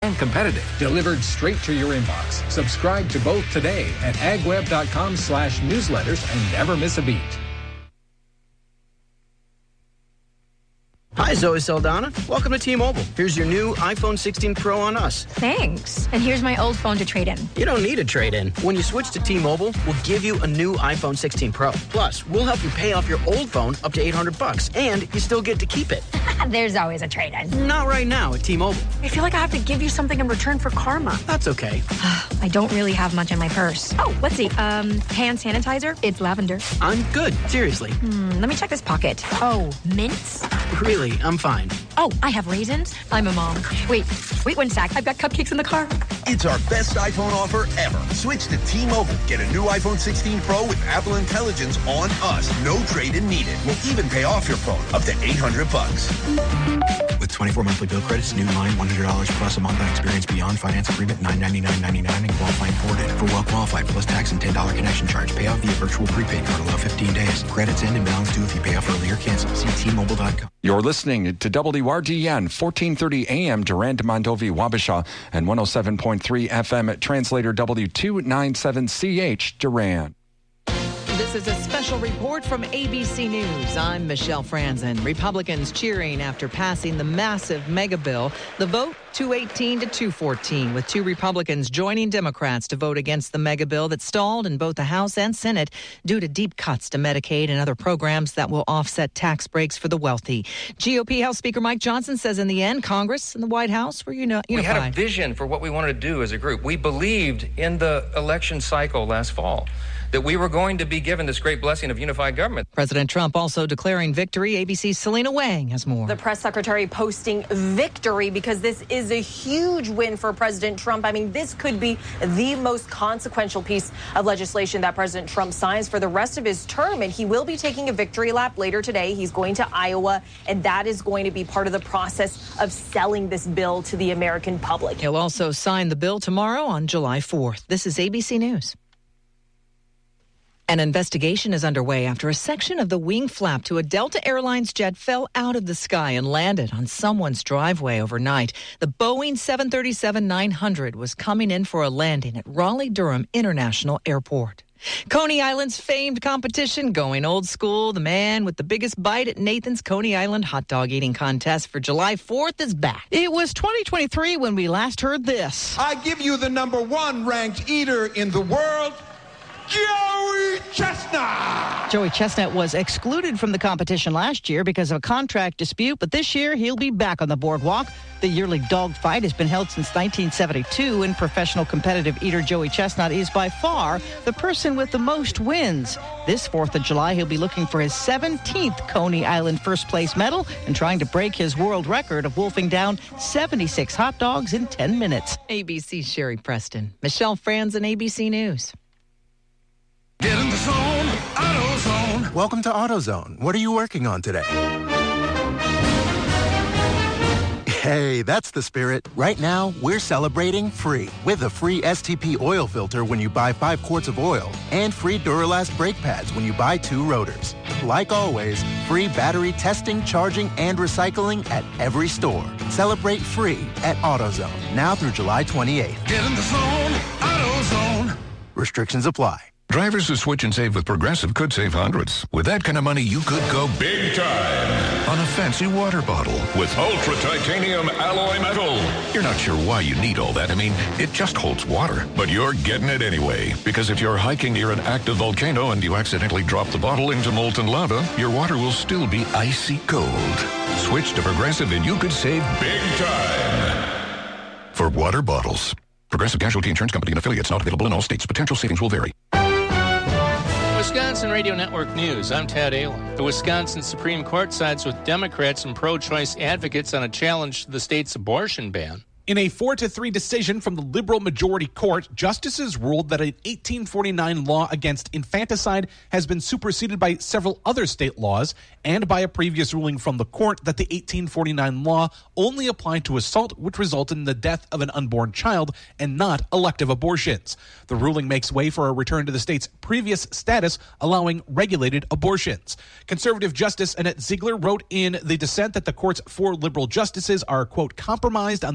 and competitive. Delivered straight to your inbox. Subscribe to both today at agweb.com/newsletters and never miss a beat. Hi, Zoe Saldana. Welcome to T-Mobile. Here's your new iPhone 16 Pro on us. Thanks. And here's my old phone to trade in. You don't need a trade-in. When you switch to T-Mobile, we'll give you a new iPhone 16 Pro. Plus, we'll help you pay off your old phone up to $800, and you still get to keep it. There's always a trade-in. Not right now at T-Mobile. I feel like I have to give you something in return for karma. That's okay. I don't really have much in my purse. Oh, let's see. Hand sanitizer. It's lavender. I'm good. Seriously. Let me check this pocket. Oh, mints? Really, I'm fine. Oh, I have raisins. I'm a mom. Wait 1 sec. I've got cupcakes in the car. It's our best iPhone offer ever. Switch to T-Mobile. Get a new iPhone 16 Pro with Apple Intelligence on us. No trade-in needed. We'll even pay off your phone up to $800. With 24 monthly bill credits, new line $100 plus a month on experience beyond finance agreement $999.99 and qualifying ported. For well qualified plus tax and $10 connection charge. Pay off via virtual prepaid card. Allow 15 days. Credits end and balance due if you pay off early or cancel. See T-Mobile.com. You're listening to WRDN 1430 AM Durand, Mondovi, Wabasha, and 107.3 FM at translator W297CH Durand. This is a special report from ABC News. I'm Michelle Franzen. Republicans cheering after passing the massive mega bill. The vote 218 to 214, with 2 Republicans joining Democrats to vote against the mega bill that stalled in both the House and Senate due to deep cuts to Medicaid and other programs that will offset tax breaks for the wealthy. GOP House Speaker Mike Johnson says in the end, Congress and the White House were unified. We had a vision for what we wanted to do as a group. We believed in the election cycle last fall that we were going to be given this great blessing of unified government. President Trump also declaring victory. ABC's Selena Wang has more. The press secretary posting victory because this is a huge win for President Trump. I mean, this could be the most consequential piece of legislation that President Trump signs for the rest of his term, and he will be taking a victory lap later today. He's going to Iowa, and that is going to be part of the process of selling this bill to the American public. He'll also sign the bill tomorrow on July 4th. This is ABC News. An investigation is underway after a section of the wing flap to a Delta Airlines jet fell out of the sky and landed on someone's driveway overnight. The Boeing 737-900 was coming in for a landing at Raleigh-Durham International Airport. Coney Island's famed competition going old school. The man with the biggest bite at Nathan's Coney Island hot dog eating contest for July 4th is back. It was 2023 when we last heard this. I give you the #1 ranked eater in the world, Joey Chestnut. Joey Chestnut was excluded from the competition last year because of a contract dispute, but this year he'll be back on the boardwalk. The yearly dog fight has been held since 1972, and professional competitive eater Joey Chestnut is by far the person with the most wins. This 4th of July, he'll be looking for his 17th Coney Island first place medal and trying to break his world record of wolfing down 76 hot dogs in 10 minutes. ABC's Sherry Preston. Michelle Franzen, ABC News. Get in the zone, AutoZone. Welcome to AutoZone. What are you working on today? Hey, that's the spirit. Right now, we're celebrating free with a free STP oil filter when you buy 5 quarts of oil and free Duralast brake pads when you buy 2 rotors. Like always, free battery testing, charging, and recycling at every store. Celebrate free at AutoZone, now through July 28th. Get in the zone, AutoZone. Restrictions apply. Drivers who switch and save with Progressive could save hundreds. With that kind of money, you could go big time on a fancy water bottle with ultra titanium alloy metal. You're not sure why you need all that. I mean, it just holds water. But you're getting it anyway. Because if you're hiking near an active volcano and you accidentally drop the bottle into molten lava, your water will still be icy cold. Switch to Progressive and you could save big time. For water bottles. Progressive Casualty Insurance Company and affiliates, not available in all states. Potential savings will vary. Wisconsin Radio Network News. I'm Tad Allen. The Wisconsin Supreme Court sides with Democrats and pro-choice advocates on a challenge to the state's abortion ban. In a 4-3 decision from the liberal majority court, justices ruled that an 1849 law against infanticide has been superseded by several other state laws and by a previous ruling from the court that the 1849 law only applied to assault which resulted in the death of an unborn child and not elective abortions. The ruling makes way for a return to the state's previous status, allowing regulated abortions. Conservative Justice Annette Ziegler wrote in the dissent that the court's 4 liberal justices are, quote, compromised on the issue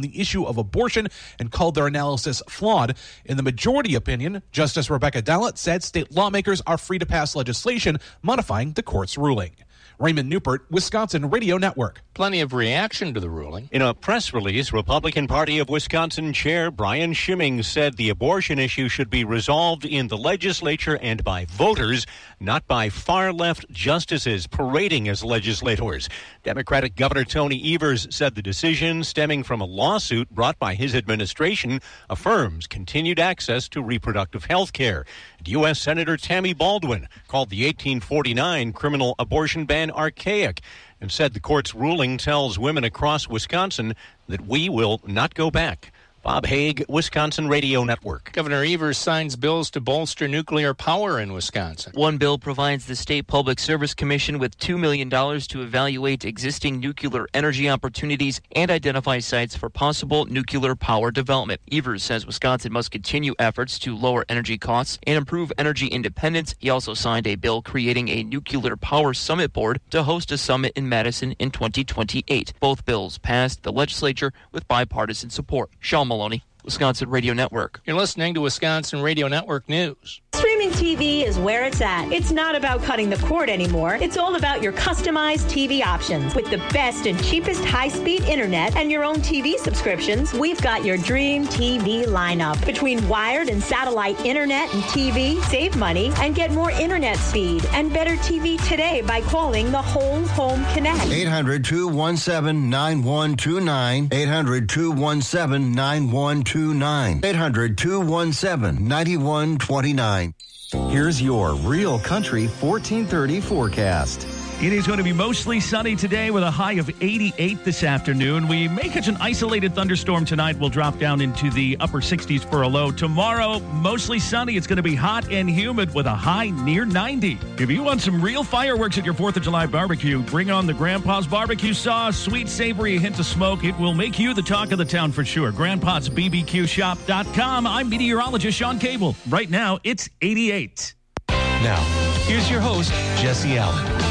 issue of abortion and called their analysis flawed. In the majority opinion, Justice Rebecca Dallett said state lawmakers are free to pass legislation modifying the court's ruling. Raymond Newport, Wisconsin Radio Network. Plenty of reaction to the ruling. In a press release, Republican Party of Wisconsin Chair Brian Schimming said the abortion issue should be resolved in the legislature and by voters, not by far-left justices parading as legislators. Democratic Governor Tony Evers said the decision, stemming from a lawsuit brought by his administration, affirms continued access to reproductive health care. U.S. Senator Tammy Baldwin called the 1849 criminal abortion ban archaic and said the court's ruling tells women across Wisconsin that we will not go back. Bob Haig, Wisconsin Radio Network. Governor Evers signs bills to bolster nuclear power in Wisconsin. One bill provides the State Public Service Commission with $2 million to evaluate existing nuclear energy opportunities and identify sites for possible nuclear power development. Evers says Wisconsin must continue efforts to lower energy costs and improve energy independence. He also signed a bill creating a nuclear power summit board to host a summit in Madison in 2028. Both bills passed the legislature with bipartisan support. Sean Maloney, Wisconsin Radio Network. You're listening to Wisconsin Radio Network News. Streaming TV is where it's at. It's not about cutting the cord anymore. It's all about your customized TV options. With the best and cheapest high-speed internet and your own TV subscriptions, we've got your dream TV lineup. Between wired and satellite internet and TV, save money and get more internet speed and better TV today by calling the Whole Home Connect. 800-217-9129. 800-217-9129. 800-217-9129. Here's your Real Country 1430 forecast. It is going to be mostly sunny today with a high of 88 this afternoon. We may catch an isolated thunderstorm tonight. We'll drop down into the upper 60s for a low. Tomorrow, mostly sunny. It's going to be hot and humid with a high near 90. If you want some real fireworks at your 4th of July barbecue, bring on the Grandpa's Barbecue Sauce. Sweet, savory, a hint of smoke. It will make you the talk of the town for sure. Grandpa'sBBQShop.com. I'm meteorologist Sean Cable. Right now, it's 88. Now, here's your host, Jesse Allen.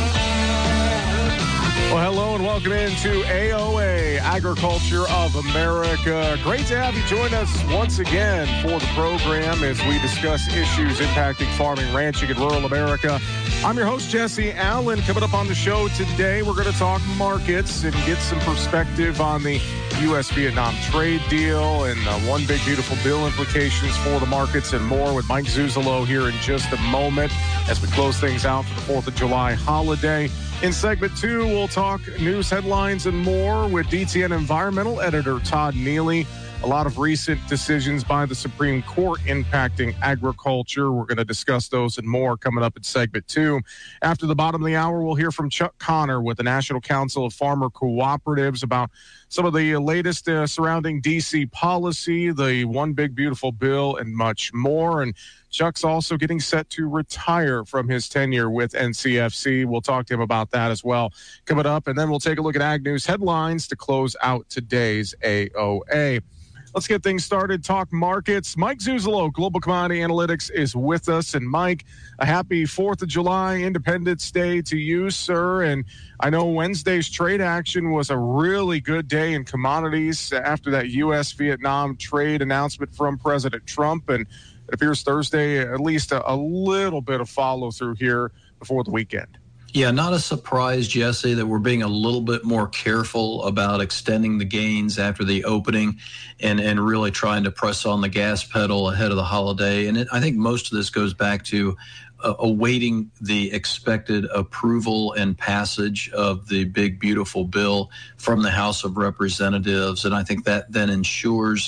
Well, hello and welcome into AOA, Agriculture of America. Great to have you join us once again for the program as we discuss issues impacting farming, ranching, and rural America. I'm your host, Jesse Allen. Coming up on the show today, we're going to talk markets and get some perspective on the U.S.-Vietnam trade deal and one big beautiful bill implications for the markets and more with Mike Zuzolo here in just a moment as we close things out for the 4th of July holiday. In segment 2, we'll talk news headlines and more with DTN Environmental Editor Todd Neely. A lot of recent decisions by the Supreme Court impacting agriculture. We're going to discuss those and more coming up in segment 2. After the bottom of the hour, we'll hear from Chuck Connor with the National Council of Farmer Cooperatives about some of the latest surrounding D.C. policy, the One Big Beautiful Bill, and much more. And Chuck's also getting set to retire from his tenure with NCFC. We'll talk to him about that as well coming up. And then we'll take a look at Ag News headlines to close out today's AOA. Let's get things started. Talk markets. Mike Zuzolo, Global Commodity Analytics, is with us. And Mike, a happy 4th of July Independence Day to you, sir. And I know Wednesday's trade action was a really good day in commodities after that U.S.-Vietnam trade announcement from President Trump. And it appears Thursday, at least a little bit of follow-through here before the weekend. Yeah, not a surprise, Jesse, that we're being a little bit more careful about extending the gains after the opening and really trying to press on the gas pedal ahead of the holiday. And I think most of this goes back to awaiting the expected approval and passage of the big, beautiful bill from the House of Representatives. And I think that then ensures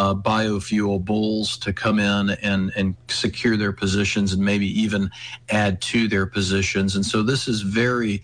biofuel bulls to come in and secure their positions and maybe even add to their positions. And so this is very,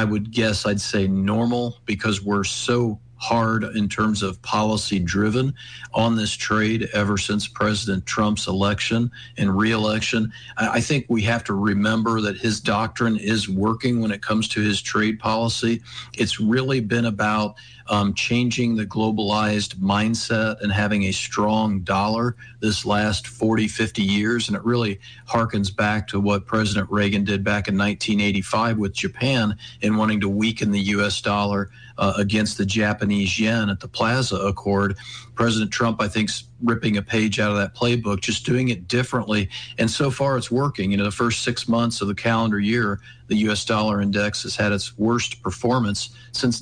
I'd say normal because we're so hard in terms of policy driven on this trade ever since President Trump's election and re-election. I think we have to remember that his doctrine is working when it comes to his trade policy. It's really been about changing the globalized mindset and having a strong dollar this last 40, 50 years. And it really harkens back to what President Reagan did back in 1985 with Japan in wanting to weaken the U.S. dollar against the Japanese yen at the Plaza Accord. President Trump, I think, is ripping a page out of that playbook, just doing it differently. And so far it's working. The first 6 months of the calendar year, the U.S. dollar index has had its worst performance since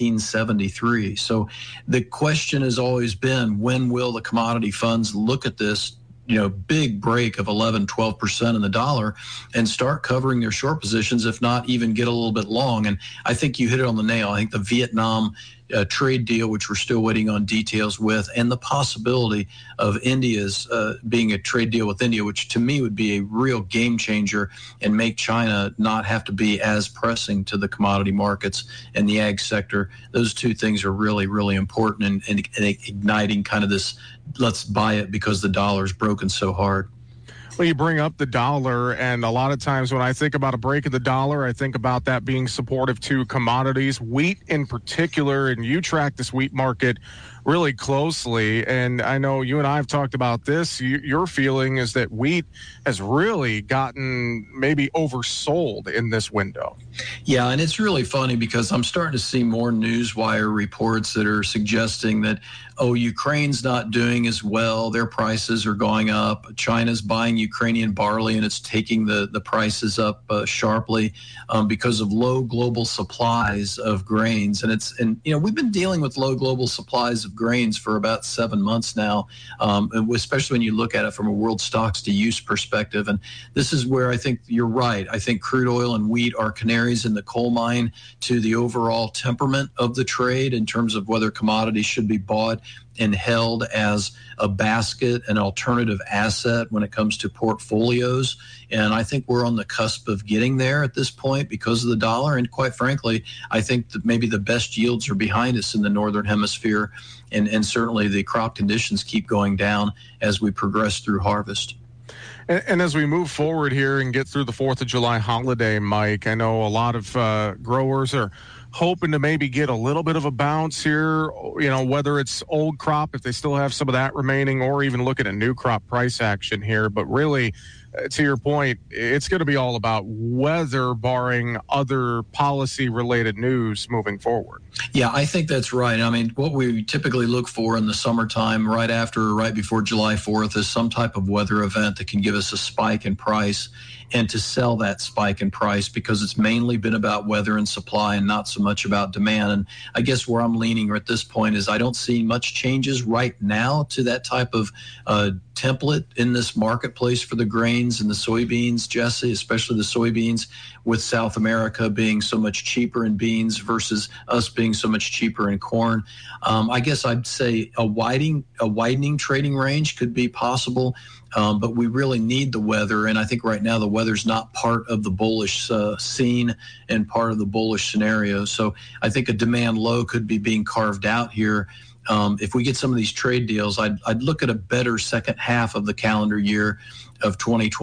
1973. So the question has always been, when will the commodity funds look at this big break of 11, 12% in the dollar and start covering their short positions, if not even get a little bit long? And I think you hit it on the nail. I think the Vietnam trade deal, which we're still waiting on details with, and the possibility of India's being a trade deal with India, which to me would be a real game changer and make China not have to be as pressing to the commodity markets and the ag sector. Those two things are really, really important and igniting kind of this, let's buy it because the dollar's broken so hard. Well, you bring up the dollar, and a lot of times when I think about a break of the dollar, I think about that being supportive to commodities, wheat in particular, and you track this wheat market really closely. And I know you and I have talked about this. Your feeling is that wheat has really gotten maybe oversold in this window. Yeah, and it's really funny because I'm starting to see more newswire reports that are suggesting that, Ukraine's not doing as well. Their prices are going up. China's buying Ukrainian barley, and it's taking the prices up sharply because of low global supplies of grains. And we've been dealing with low global supplies of grains for about 7 months now, and especially when you look at it from a world stocks to use perspective. And this is where I think you're right. I think crude oil and wheat are canaries in the coal mine to the overall temperament of the trade in terms of whether commodities should be bought and held as a basket, an alternative asset when it comes to portfolios. And I think we're on the cusp of getting there at this point because of the dollar. And quite frankly, I think that maybe the best yields are behind us in the Northern Hemisphere. And certainly the crop conditions keep going down as we progress through harvest. And as we move forward here and get through the 4th of July holiday, Mike, I know a lot of growers are hoping to maybe get a little bit of a bounce here, whether it's old crop, if they still have some of that remaining, or even look at a new crop price action here. But really, to your point, it's going to be all about weather, barring other policy-related news moving forward. Yeah, I think that's right. I mean, what we typically look for in the summertime, right before July 4th, is some type of weather event that can give us a spike in price and to sell that spike in price, because it's mainly been about weather and supply and not so much about demand. And I guess where I'm leaning at this point is I don't see much changes right now to that type of template in this marketplace for the grains and the soybeans, Jesse, especially the soybeans, with South America being so much cheaper in beans versus us being so much cheaper in corn. I guess I'd say a widening trading range could be possible, but we really need the weather. And I think right now the weather's not part of the bullish scene and part of the bullish scenario. So I think a demand low could be being carved out here. If we get some of these trade deals, I'd look at a better second half of the calendar year of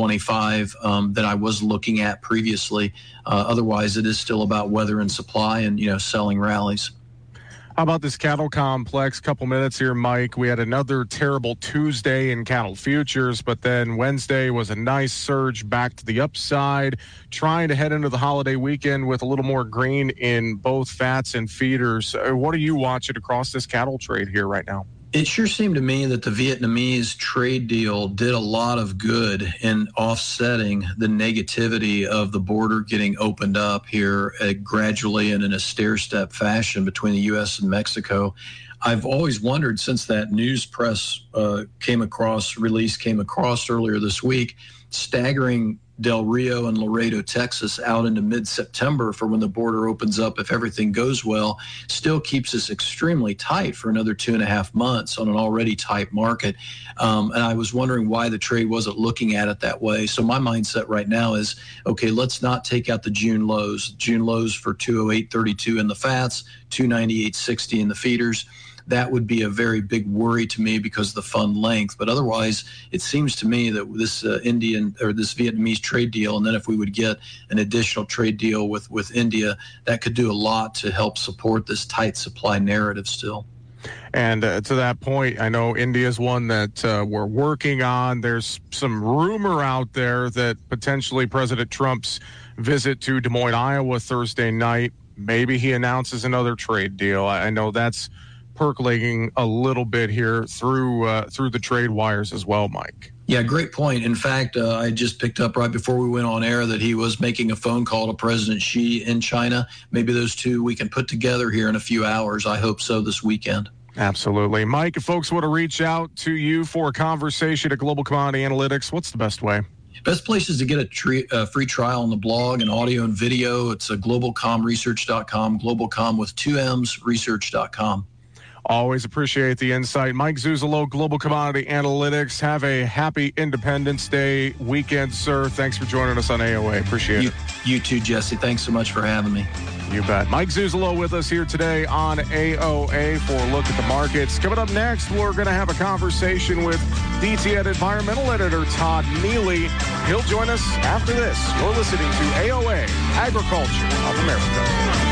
2025 than I was looking at previously. Otherwise, it is still about weather and supply and, selling rallies. How about this cattle complex? Couple minutes here, Mike. We had another terrible Tuesday in cattle futures, but then Wednesday was a nice surge back to the upside, trying to head into the holiday weekend with a little more green in both fats and feeders. What are you watching across this cattle trade here right now? It sure seemed to me that the Vietnamese trade deal did a lot of good in offsetting the negativity of the border getting opened up here gradually and in a stair-step fashion between the U.S. and Mexico. I've always wondered, since that news press release came across earlier this week, staggering Del Rio and Laredo, Texas, out into mid-September for when the border opens up, if everything goes well, still keeps us extremely tight for another 2.5 months on an already tight market. And I was wondering why the trade wasn't looking at it that way. So my mindset right now is, okay, let's not take out the June lows. June lows for 208.32 in the fats, 298.60 in the feeders. That would be a very big worry to me because of the fund length. But otherwise, it seems to me that this this Vietnamese trade deal, and then if we would get an additional trade deal with India, that could do a lot to help support this tight supply narrative still. And to that point, I know India is one that we're working on. There's some rumor out there that potentially President Trump's visit to Des Moines, Iowa Thursday night maybe he announces another trade deal. I know that's percolating a little bit here through the trade wires as well, Mike. Yeah, great point. In fact, I just picked up right before we went on air that he was making a phone call to President Xi in China. Maybe those two we can put together here in a few hours. I hope so this weekend. Absolutely. Mike, if folks want to reach out to you for a conversation at Global Commodity Analytics, what's the best way? Best place is to get a free trial on the blog and audio and video. It's globalcomresearch.com, globalcom with 2 M's, research.com. Always appreciate the insight. Mike Zuzolo, Global Commodity Analytics. Have a happy Independence Day weekend, sir. Thanks for joining us on AOA. Appreciate it. You too, Jesse. Thanks so much for having me. You bet. Mike Zuzolo with us here today on AOA for a look at the markets. Coming up next, we're going to have a conversation with DTN Environmental Editor Todd Neely. He'll join us after this. You're listening to AOA, Agriculture of America.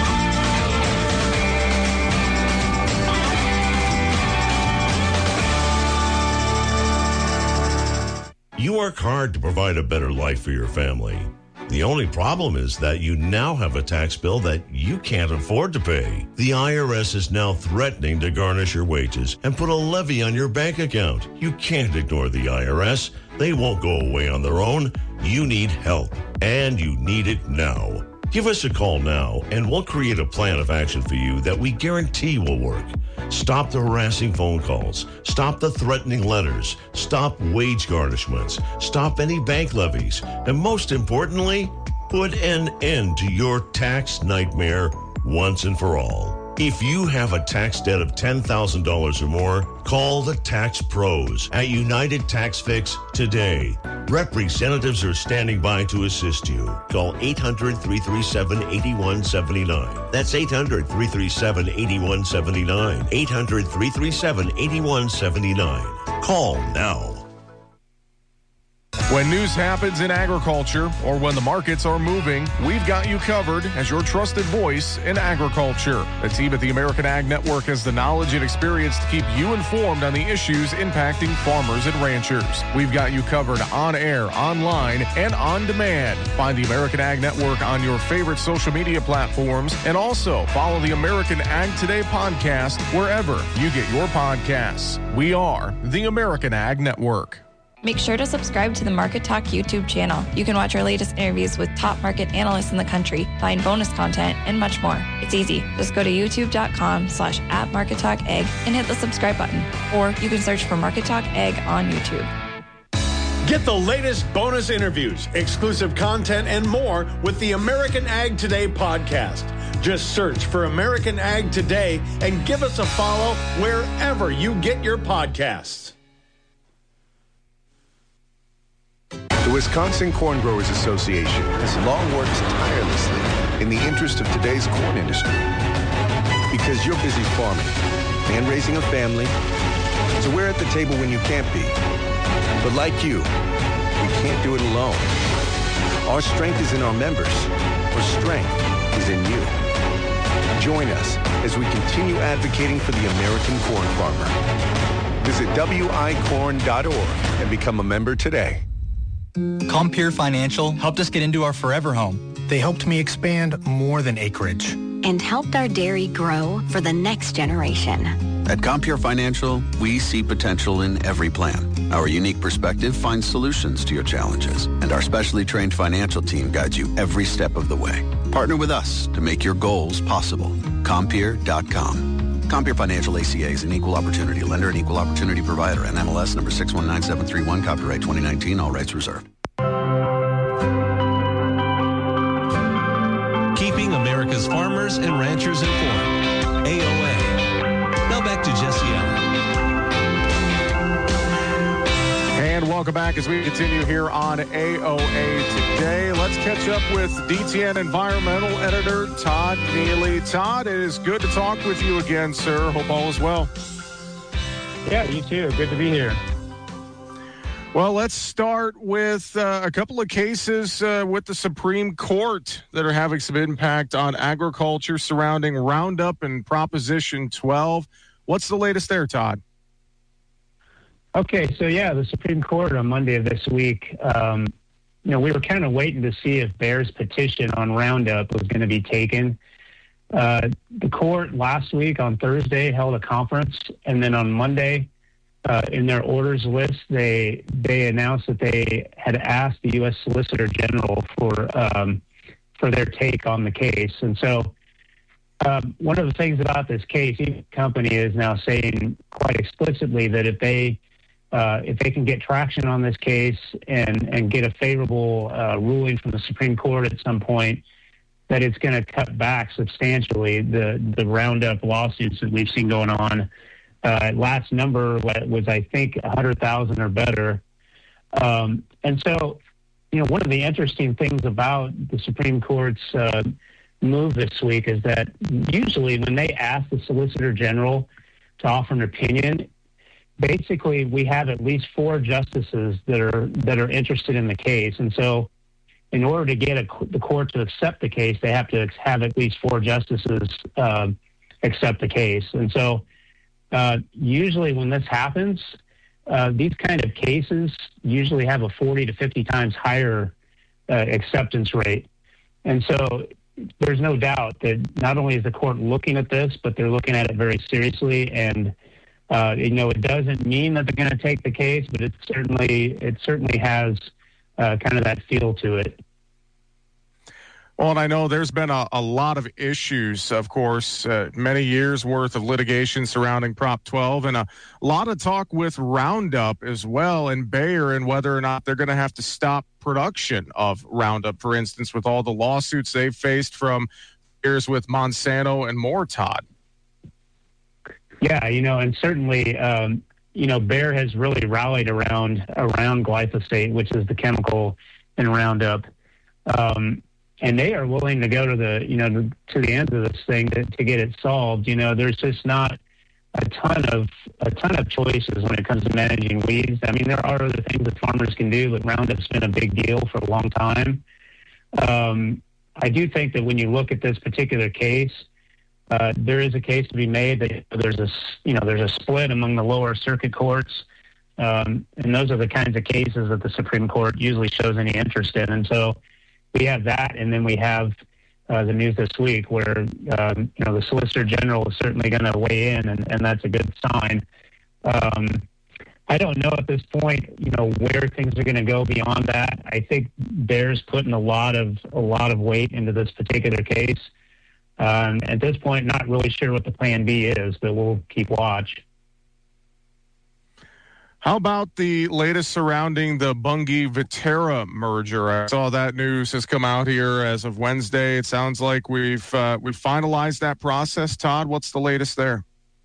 You work hard to provide a better life for your family. The only problem is that you now have a tax bill that you can't afford to pay. The IRS is now threatening to garnish your wages and put a levy on your bank account. You can't ignore the IRS. They won't go away on their own. You need help, and you need it now. Give us a call now, and we'll create a plan of action for you that we guarantee will work. Stop the harassing phone calls. Stop the threatening letters. Stop wage garnishments. Stop any bank levies. And most importantly, put an end to your tax nightmare once and for all. If you have a tax debt of $10,000 or more, call the Tax Pros at United Tax Fix today. Representatives are standing by to assist you. Call 800-337-8179. That's 800-337-8179. 800-337-8179. Call now. When news happens in agriculture or when the markets are moving, we've got you covered as your trusted voice in agriculture. The team at the American Ag Network has the knowledge and experience to keep you informed on the issues impacting farmers and ranchers. We've got you covered on air, online, and on demand. Find the American Ag Network on your favorite social media platforms, and also follow the American Ag Today podcast wherever you get your podcasts. We are the American Ag Network. Make sure to subscribe to the Market Talk YouTube channel. You can watch our latest interviews with top market analysts in the country, find bonus content, and much more. It's easy. Just go to youtube.com/@MarketTalkAg and hit the subscribe button. Or you can search for Market Talk Ag on YouTube. Get the latest bonus interviews, exclusive content, and more with the American Ag Today podcast. Just search for American Ag Today and give us a follow wherever you get your podcasts. The Wisconsin Corn Growers Association has long worked tirelessly in the interest of today's corn industry. Because you're busy farming and raising a family, so we're at the table when you can't be. But like you, we can't do it alone. Our strength is in our members. Our strength is in you. Join us as we continue advocating for the American corn farmer. Visit wicorn.org and become a member today. Compeer Financial helped us get into our forever home. They helped me expand more than acreage. And helped our dairy grow for the next generation. At Compeer Financial, we see potential in every plan. Our unique perspective finds solutions to your challenges, and our specially trained financial team guides you every step of the way. Partner with us to make your goals possible. Compeer.com. Compeer Financial ACA is an equal opportunity lender and equal opportunity provider. NMLS number 619731, copyright 2019, all rights reserved. Keeping America's farmers and ranchers informed. AOA. Now back to Jesse Allen. And welcome back as we continue here on AOA Today. Let's catch up with DTN Environmental Editor Todd Neely. Todd, it is good to talk with you again, sir. Hope all is well. Yeah, you too. Good to be here. Well, let's start with a couple of cases with the Supreme Court that are having some impact on agriculture surrounding Roundup and Proposition 12. What's the latest there, Todd? Okay, so the Supreme Court on Monday of this week, we were kind of waiting to see if Bayer's petition on Roundup was going to be taken. The court last week on Thursday held a conference, and then on Monday, in their orders list, they announced that they had asked the U.S. Solicitor General for their take on the case. And so one of the things about this case, each company is now saying quite explicitly that if they can get traction on this case and get a favorable ruling from the Supreme Court at some point, that it's going to cut back substantially the Roundup lawsuits that we've seen going on. Last number was, I think, 100,000 or better. And so, one of the interesting things about the Supreme Court's move this week is that usually when they ask the Solicitor General to offer an opinion, basically we have at least 4 justices that are interested in the case. And so in order to get the court to accept the case, they have to have at least 4 justices accept the case. And so usually when this happens, these kind of cases usually have a 40 to 50 times higher acceptance rate. And so there's no doubt that not only is the court looking at this, but they're looking at it very seriously. And, it doesn't mean that they're going to take the case, but it certainly has kind of that feel to it. Well, and I know there's been a lot of issues, of course, many years worth of litigation surrounding Prop 12 and a lot of talk with Roundup as well and Bayer and whether or not they're going to have to stop production of Roundup, for instance, with all the lawsuits they've faced from years with Monsanto and more, Todd. Yeah, and certainly, Bayer has really rallied around glyphosate, which is the chemical in Roundup. And they are willing to go to the end of this thing to get it solved. There's just not a ton of choices when it comes to managing weeds. I mean, there are other things that farmers can do, but Roundup's been a big deal for a long time. I do think that when you look at this particular case, there is a case to be made that there's a split among the lower circuit courts, and those are the kinds of cases that the Supreme Court usually shows any interest in. And so we have that, and then we have the news this week where the Solicitor General is certainly going to weigh in, and that's a good sign. I don't know at this point, where things are going to go beyond that. I think Bayer's putting a lot of weight into this particular case. At this point, not really sure what the plan B is, but we'll keep watch. How about the latest surrounding the Bunge-Viterra merger? I saw that news has come out here as of Wednesday. It sounds like we've finalized that process. Todd, what's the latest there?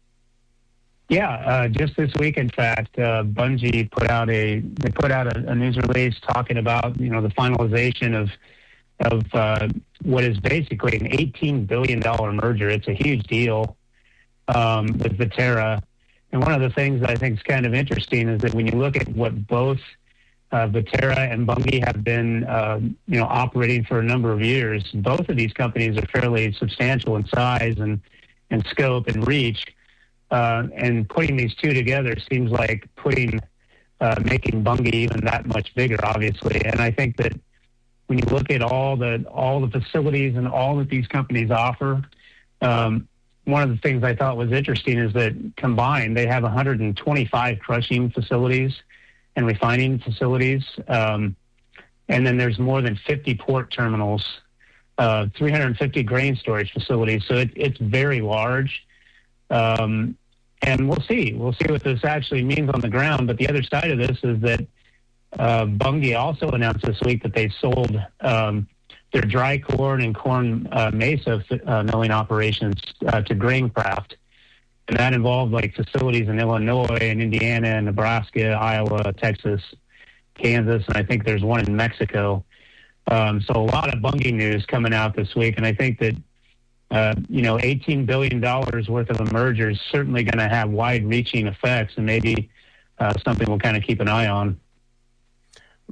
Yeah, just this week, in fact, Bunge put out a news release talking about the finalization of what is basically an $18 billion merger. It's a huge deal with Viterra. And one of the things that I think is kind of interesting is that when you look at what both Viterra and Bunge have been, operating for a number of years, both of these companies are fairly substantial in size and scope and reach. And putting these two together seems like making Bunge even that much bigger, obviously. And I think that when you look at all the facilities and all that these companies offer, one of the things I thought was interesting is that combined they have 125 crushing facilities and refining facilities, and then there's more than 50 port terminals, 350 grain storage facilities. So it's very large, and we'll see what this actually means on the ground. But the other side of this is that Bunge also announced this week that they sold their dry corn and corn mesa milling operations to Graincraft. And that involved facilities in Illinois and Indiana and Nebraska, Iowa, Texas, Kansas, and I think there's one in Mexico. So a lot of Bunge news coming out this week. And I think that, $18 billion worth of a merger is certainly going to have wide-reaching effects and maybe something we'll kind of keep an eye on.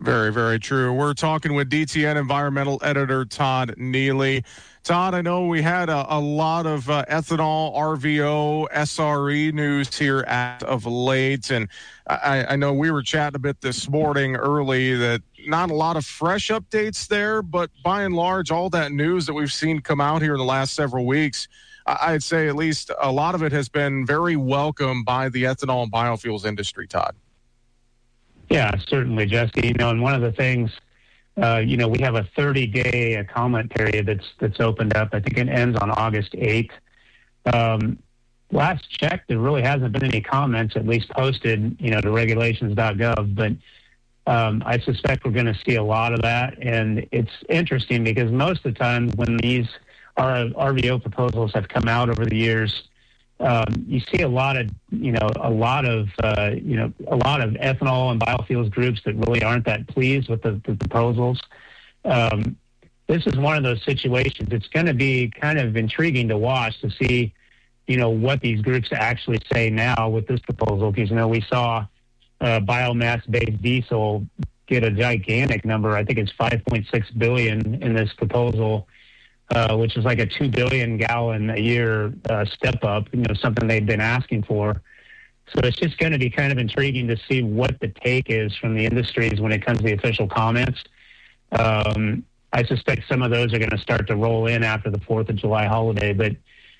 Very, very true. We're talking with DTN environmental editor Todd Neely. Todd, I know we had a lot of ethanol, RVO, SRE news here of late, and I know we were chatting a bit this morning early that not a lot of fresh updates there, but by and large, all that news that we've seen come out here in the last several weeks, I'd say at least a lot of it has been very welcome by the ethanol and biofuels industry, Todd. Yeah, certainly, Jesse. And one of the things, we have a 30-day comment period that's opened up. I think it ends on August 8th. Last check, there really hasn't been any comments, at least posted, to regulations.gov. But I suspect we're going to see a lot of that. And it's interesting because most of the time when these RVO proposals have come out over the years, you see a lot of ethanol and biofuels groups that really aren't that pleased with the proposals. This is one of those situations. It's going to be kind of intriguing to watch to see, what these groups actually say now with this proposal. Because, we saw biomass-based diesel get a gigantic number. I think it's $5.6 billion in this proposal. Which is like a 2 billion gallon a year step up, something they've been asking for. So it's just going to be kind of intriguing to see what the take is from the industries when it comes to the official comments. I suspect some of those are going to start to roll in after the 4th of July holiday. But,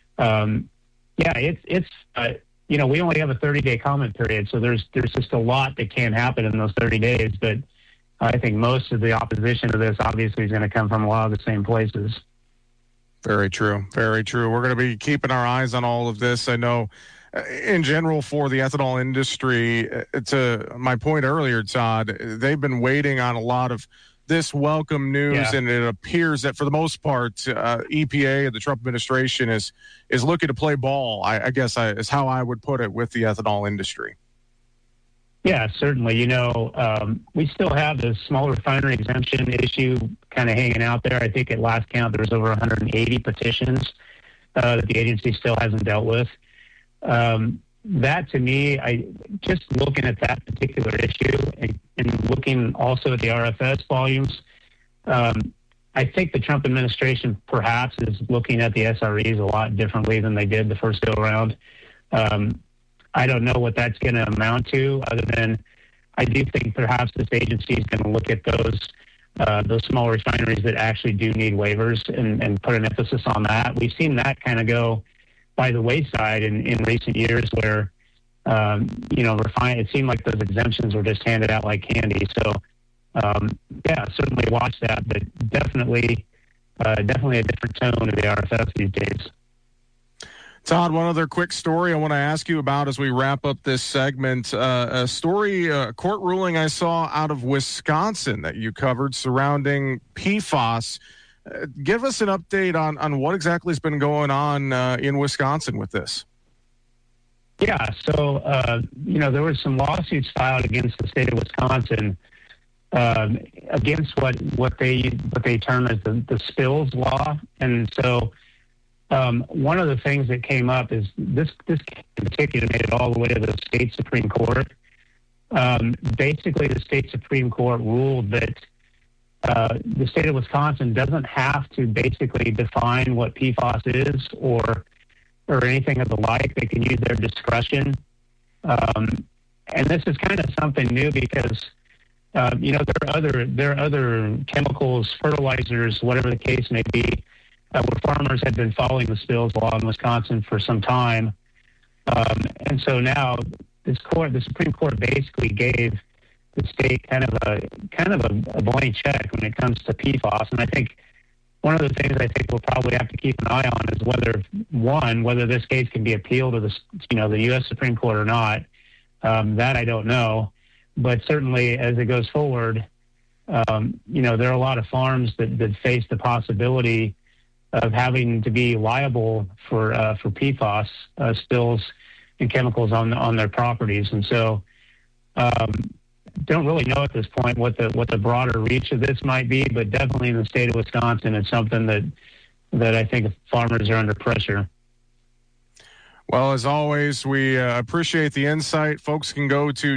we only have a 30-day comment period, so there's just a lot that can happen in those 30 days. But I think most of the opposition to this obviously is going to come from a lot of the same places. Very true. Very true. We're going to be keeping our eyes on all of this. I know in general for the ethanol industry, to my point earlier, Todd, they've been waiting on a lot of this welcome news, and it appears that for the most part, EPA and the Trump administration is looking to play ball, I guess is how I would put it, with the ethanol industry. Yeah, certainly. We still have the small refinery exemption issue kind of hanging out there. I think at last count, there was over 180 petitions that the agency still hasn't dealt with. That, to me, just looking at that particular issue and looking also at the RFS volumes, I think the Trump administration perhaps is looking at the SREs a lot differently than they did the first go around. I don't know what that's going to amount to, other than I do think perhaps this agency is going to look at those small refineries that actually do need waivers and put an emphasis on that. We've seen that kind of go by the wayside in recent years where, it seemed like those exemptions were just handed out like candy. So, certainly watch that, but definitely a different tone of the RFS these days. Todd, one other quick story I want to ask you about as we wrap up this segment. A court ruling I saw out of Wisconsin that you covered surrounding PFAS. Give us an update on what exactly has been going on in Wisconsin with this. Yeah, so, there were some lawsuits filed against the state of Wisconsin against what they term as the spills law. And so one of the things that came up is this in particular made it all the way to the state Supreme Court. Basically, the state Supreme Court ruled that the state of Wisconsin doesn't have to basically define what PFAS is or anything of the like. They can use their discretion. And this is kind of something new because, there are other chemicals, fertilizers, whatever the case may be, where farmers have been following the spills law in Wisconsin for some time. And so now the Supreme Court basically gave the state kind of a blank check when it comes to PFAS. And I think one of the things I think we'll probably have to keep an eye on is whether this case can be appealed to the U.S. Supreme Court or not. That I don't know. But certainly as it goes forward, there are a lot of farms that face the possibility of having to be liable for PFAS spills and chemicals on their properties. And so don't really know at this point what the broader reach of this might be, but definitely in the state of Wisconsin, it's something that I think farmers are under pressure. Well, as always, we appreciate the insight. Folks can go to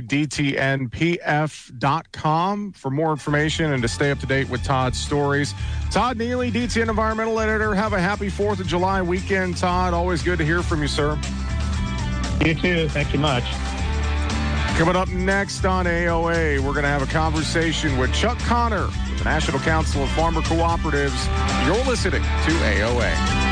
dtnpf.com for more information and to stay up to date with Todd's stories. Todd Neely, DTN Environmental Editor. Have a happy 4th of July weekend, Todd. Always good to hear from you, sir. You too. Thank you much. Coming up next on AOA, we're going to have a conversation with Chuck Connor with the National Council of Farmer Cooperatives. You're listening to AOA.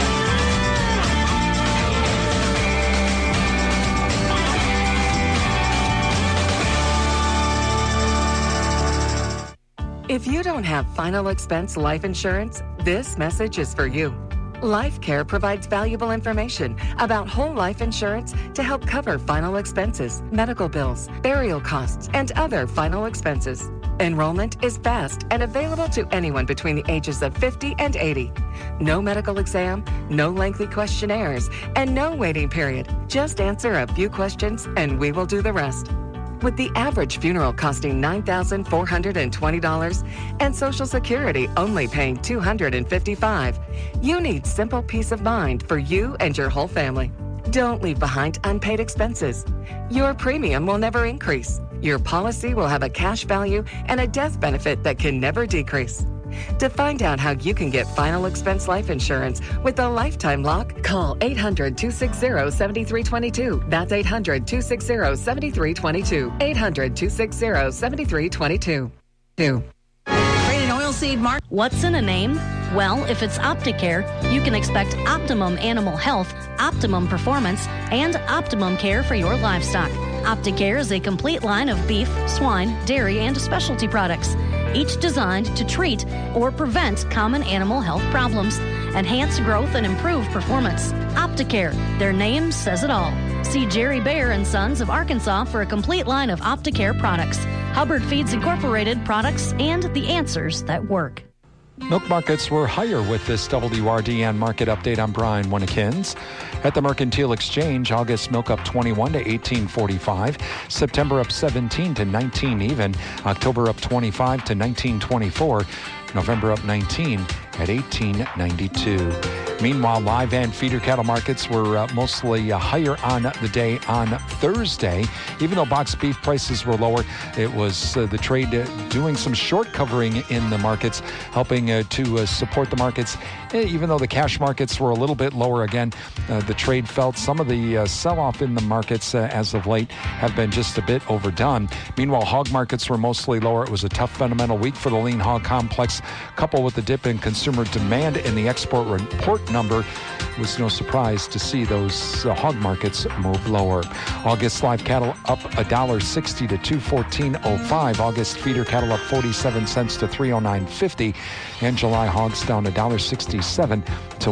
If you don't have final expense life insurance, this message is for you. LifeCare provides valuable information about whole life insurance to help cover final expenses, medical bills, burial costs, and other final expenses. Enrollment is fast and available to anyone between the ages of 50 and 80. No medical exam, no lengthy questionnaires, and no waiting period. Just answer a few questions and we will do the rest. With the average funeral costing $9,420 and Social Security only paying $255, you need simple peace of mind for you and your whole family. Don't leave behind unpaid expenses. Your premium will never increase. Your policy will have a cash value and a death benefit that can never decrease. To find out how you can get final expense life insurance with a lifetime lock, call 800-260-7322. That's 800-260-7322. 800-260-7322. Rated Oilseed Mark. What's in a name? Well, if it's Opticare, you can expect optimum animal health, optimum performance, and optimum care for your livestock. Opticare is a complete line of beef, swine, dairy, and specialty products, each designed to treat or prevent common animal health problems, enhance growth, and improve performance. Opticare, their name says it all. See Jerry Bayer and Sons of Arkansas for a complete line of Opticare products, Hubbard Feeds Incorporated products, and the answers that work. Milk markets were higher with this WRDN market update. I'm Brian Winnekins. At the Mercantile Exchange, August milk up 21 to 18.45. September up 17 to 19 even. October up 25 to 19.24. November up 19 at 18.92. Meanwhile, live and feeder cattle markets were mostly higher on the day on Thursday. Even though box beef prices were lower, it was the trade doing some short covering in the markets, helping to support the markets. Even though the cash markets were a little bit lower again, the trade felt some of the sell-off in the markets as of late have been just a bit overdone. Meanwhile, hog markets were mostly lower. It was a tough fundamental week for the lean hog complex, coupled with the dip in consumer demand in the export report number. It was no surprise to see those hog markets move lower. August live cattle up $1.60 to $214.05. August feeder cattle up 47 cents to $309.50. And July hogs down $1.67 to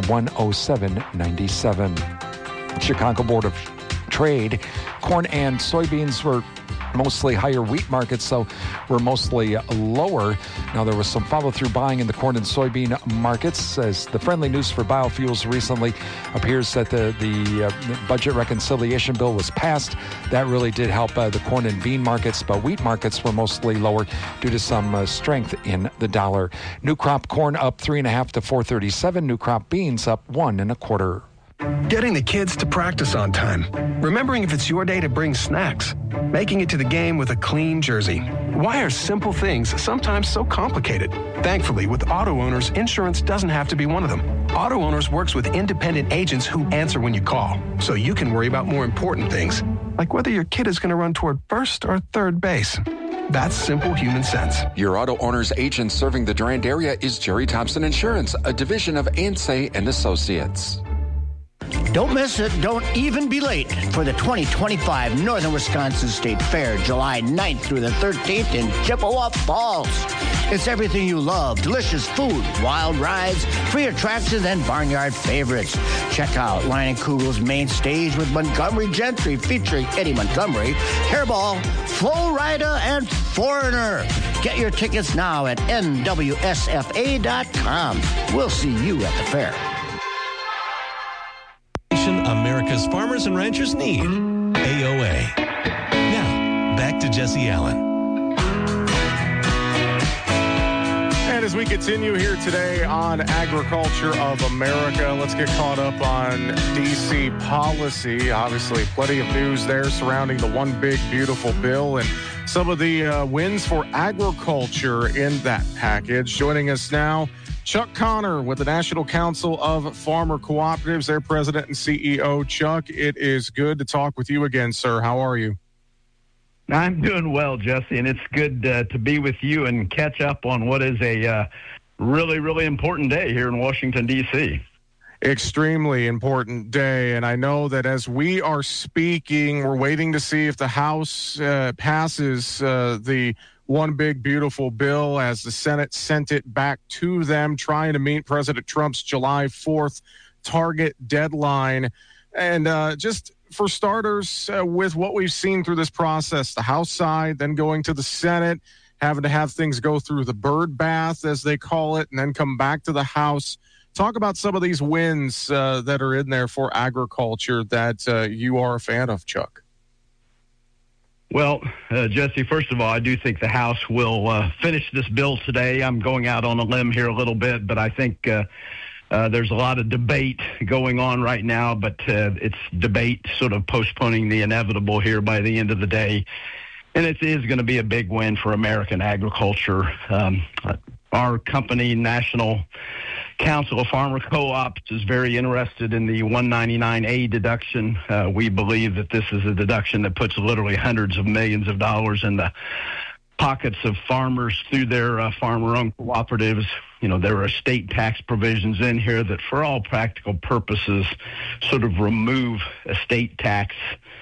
$107.97. Chicago Board of Trade, corn and soybeans were mostly higher. Wheat markets, so were mostly lower. Now, there was some follow-through buying in the corn and soybean markets as the friendly news for biofuels recently appears that the budget reconciliation bill was passed. That really did help the corn and bean markets, but wheat markets were mostly lower due to some strength in the dollar. New crop corn up 3.5 to $4.37. New crop beans up 1 1/4. Getting the kids to practice on time. Remembering if it's your day to bring snacks. Making it to the game with a clean jersey. Why are simple things sometimes so complicated? Thankfully, with Auto Owners, insurance doesn't have to be one of them. Auto Owners works with independent agents who answer when you call, so you can worry about more important things, like whether your kid is going to run toward first or third base. That's simple human sense. Your Auto Owners agent serving the Durand area is Jerry Thompson Insurance, a division of Ansay and Associates. Don't miss it. Don't even be late for the 2025 Northern Wisconsin State Fair, July 9th through the 13th in Chippewa Falls. It's everything you love. Delicious food, wild rides, free attractions, and barnyard favorites. Check out Leinenkugel's main stage with Montgomery Gentry featuring Eddie Montgomery, Hairball, Flo Rida, and Foreigner. Get your tickets now at nwsfa.com. We'll see you at the fair. America's farmers and ranchers need. AOA. Now, back to Jesse Allen. right, as we continue here today on Agriculture of America, let's get caught up on D.C. policy. Obviously, plenty of news there surrounding the One Big Beautiful Bill and some of the wins for agriculture in that package. Joining us now, Chuck Connor with the National Council of Farmer Cooperatives, their president and CEO. Chuck, it is good to talk with you again, sir. How are you? I'm doing well, Jesse, and it's good to be with you and catch up on what is a really, really important day here in Washington, D.C. Extremely important day, and I know that as we are speaking, we're waiting to see if the House passes the One Big Beautiful Bill as the Senate sent it back to them, trying to meet President Trump's July 4th target deadline. And just for starters, with what we've seen through this process, the House side, then going to the Senate, having to have things go through the bird bath, as they call it, and then come back to the House. Talk about some of these wins that are in there for agriculture that you are a fan of, Chuck. Well, Jesse, first of all, I do think the House will finish this bill today. I'm going out on a limb here a little bit, but I think there's a lot of debate going on right now, but it's debate sort of postponing the inevitable here by the end of the day. And it is going to be a big win for American agriculture. Our company, National Council of Farmer Co-ops, is very interested in the 199A deduction. We believe that this is a deduction that puts literally hundreds of millions of dollars in the pockets of farmers through their farmer-owned cooperatives. You know, there are estate tax provisions in here that for all practical purposes sort of remove estate tax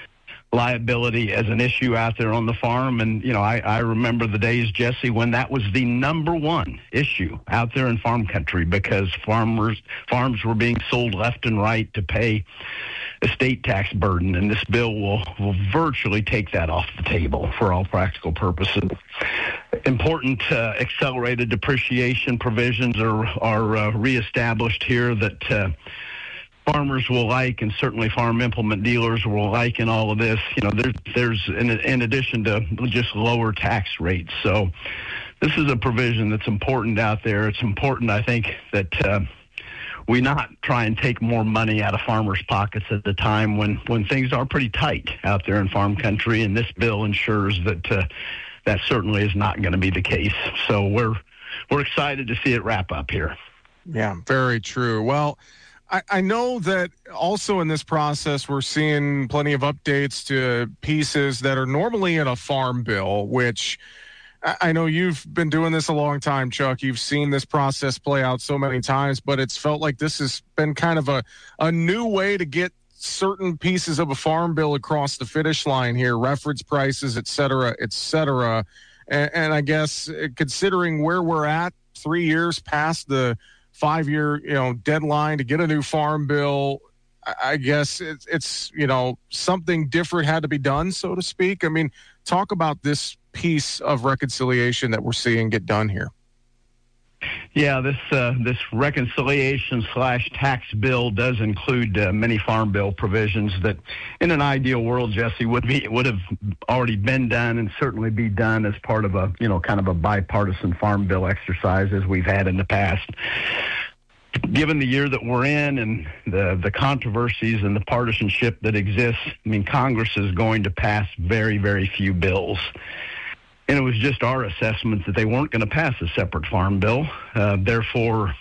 liability as an issue out there on the farm. And, you know, I remember the days, Jesse, when that was the number one issue out there in farm country because farms were being sold left and right to pay estate tax burden, and this bill will virtually take that off the table for all practical purposes. Important accelerated depreciation provisions are reestablished here that farmers will like, and certainly farm implement dealers will like in all of this. You know, there's in addition to just lower tax rates. So this is a provision that's important out there. It's important, I think, that we not try and take more money out of farmers' pockets at the time when things are pretty tight out there in farm country, and this bill ensures that that certainly is not going to be the case. So we're excited to see it wrap up here. Yeah, very true. Well, I know that also in this process, we're seeing plenty of updates to pieces that are normally in a farm bill, which I know you've been doing this a long time, Chuck. You've seen this process play out so many times, but it's felt like this has been kind of a new way to get certain pieces of a farm bill across the finish line here, reference prices, et cetera, et cetera. And I guess considering where we're at 3 years past the 5-year, deadline to get a new farm bill, I guess it's something different had to be done, so to speak. I mean, talk about this piece of reconciliation that we're seeing get done here. Yeah, this reconciliation/tax bill does include many farm bill provisions that, in an ideal world, Jesse, would have already been done and certainly be done as part of a kind of a bipartisan farm bill exercise as we've had in the past. Given the year that we're in and the controversies and the partisanship that exists, I mean, Congress is going to pass very, very few bills. And it was just our assessment that they weren't going to pass a separate farm bill. Therefore,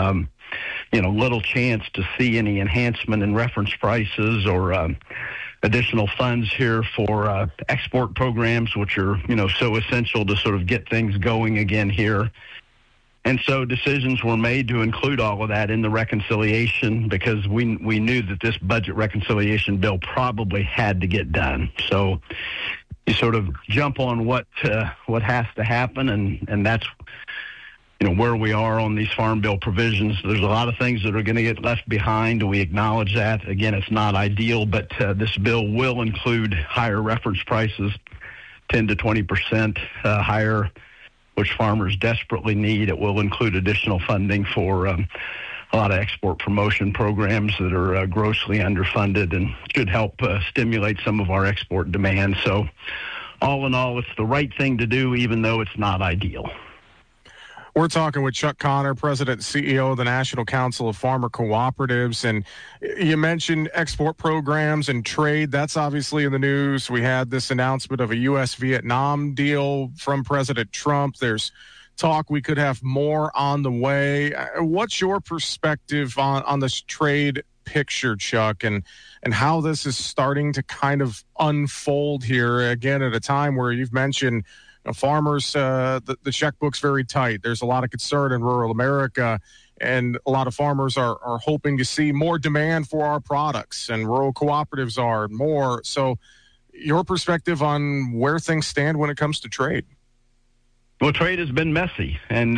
little chance to see any enhancement in reference prices or additional funds here for export programs, which are, so essential to sort of get things going again here. And so decisions were made to include all of that in the reconciliation because we knew that this budget reconciliation bill probably had to get done. So you sort of jump on what has to happen, and that's where we are on these farm bill provisions. There's a lot of things that are going to get left behind. We acknowledge that. Again, it's not ideal, but this bill will include higher reference prices, 10 to 20% higher, which farmers desperately need. It will include additional funding for a lot of export promotion programs that are grossly underfunded and should help stimulate some of our export demand. So all in all, it's the right thing to do, even though it's not ideal. We're talking with Chuck Connor, President and CEO of the National Council of Farmer Cooperatives. And you mentioned export programs and trade. That's obviously in the news. We had this announcement of a U.S.-Vietnam deal from President Trump. There's talk we could have more on the way. What's your perspective on this trade picture, Chuck, and how this is starting to kind of unfold here, again, at a time where you've mentioned farmers, the checkbook's very tight. There's a lot of concern in rural America, and a lot of farmers are hoping to see more demand for our products, and rural cooperatives are more. So your perspective on where things stand when it comes to trade? Well, trade has been messy, and,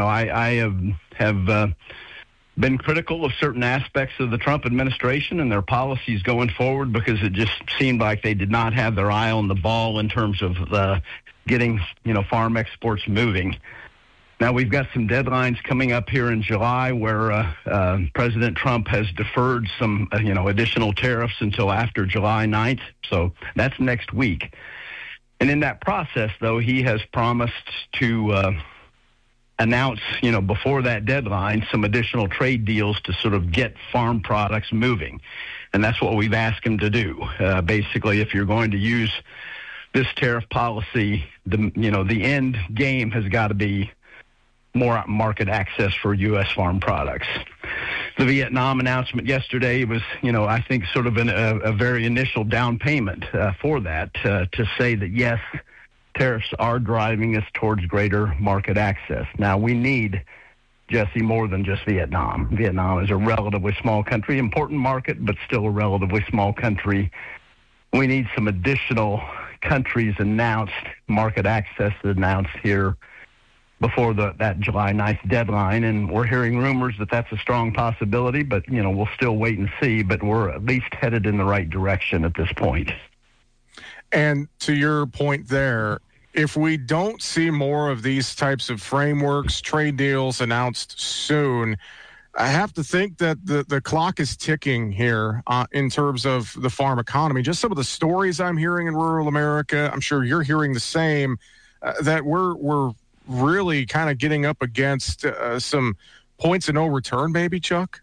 I have been critical of certain aspects of the Trump administration and their policies going forward, because it just seemed like they did not have their eye on the ball in terms of getting, farm exports moving. Now, we've got some deadlines coming up here in July where President Trump has deferred some, additional tariffs until after July 9th. So that's next week. And in that process, though, he has promised to announce, before that deadline, some additional trade deals to sort of get farm products moving. And that's what we've asked him to do. Basically, if you're going to use this tariff policy, the end game has got to be more market access for U.S. farm products. The Vietnam announcement yesterday was, I think sort of a very initial down payment for that, to say that, yes, tariffs are driving us towards greater market access. Now, we need, Jesse, more than just Vietnam. Vietnam is a relatively small country, important market, but still a relatively small country. We need some additional countries announced, market access announced here before that July 9th deadline, and we're hearing rumors that that's a strong possibility, but, we'll still wait and see, but we're at least headed in the right direction at this point. And to your point there, if we don't see more of these types of frameworks, trade deals announced soon, I have to think that the clock is ticking here in terms of the farm economy. Just some of the stories I'm hearing in rural America, I'm sure you're hearing the same, that we're really kind of getting up against some points of no return, maybe, Chuck?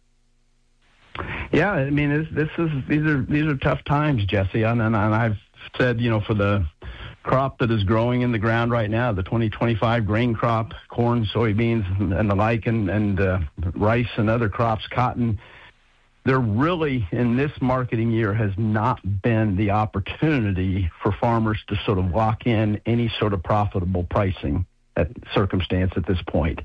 Yeah, I mean, these are tough times, Jesse, and I've said, for the crop that is growing in the ground right now, the 2025 grain crop, corn, soybeans, and the like, and rice and other crops, cotton, there really, in this marketing year, has not been the opportunity for farmers to sort of lock in any sort of profitable pricing circumstance at this point.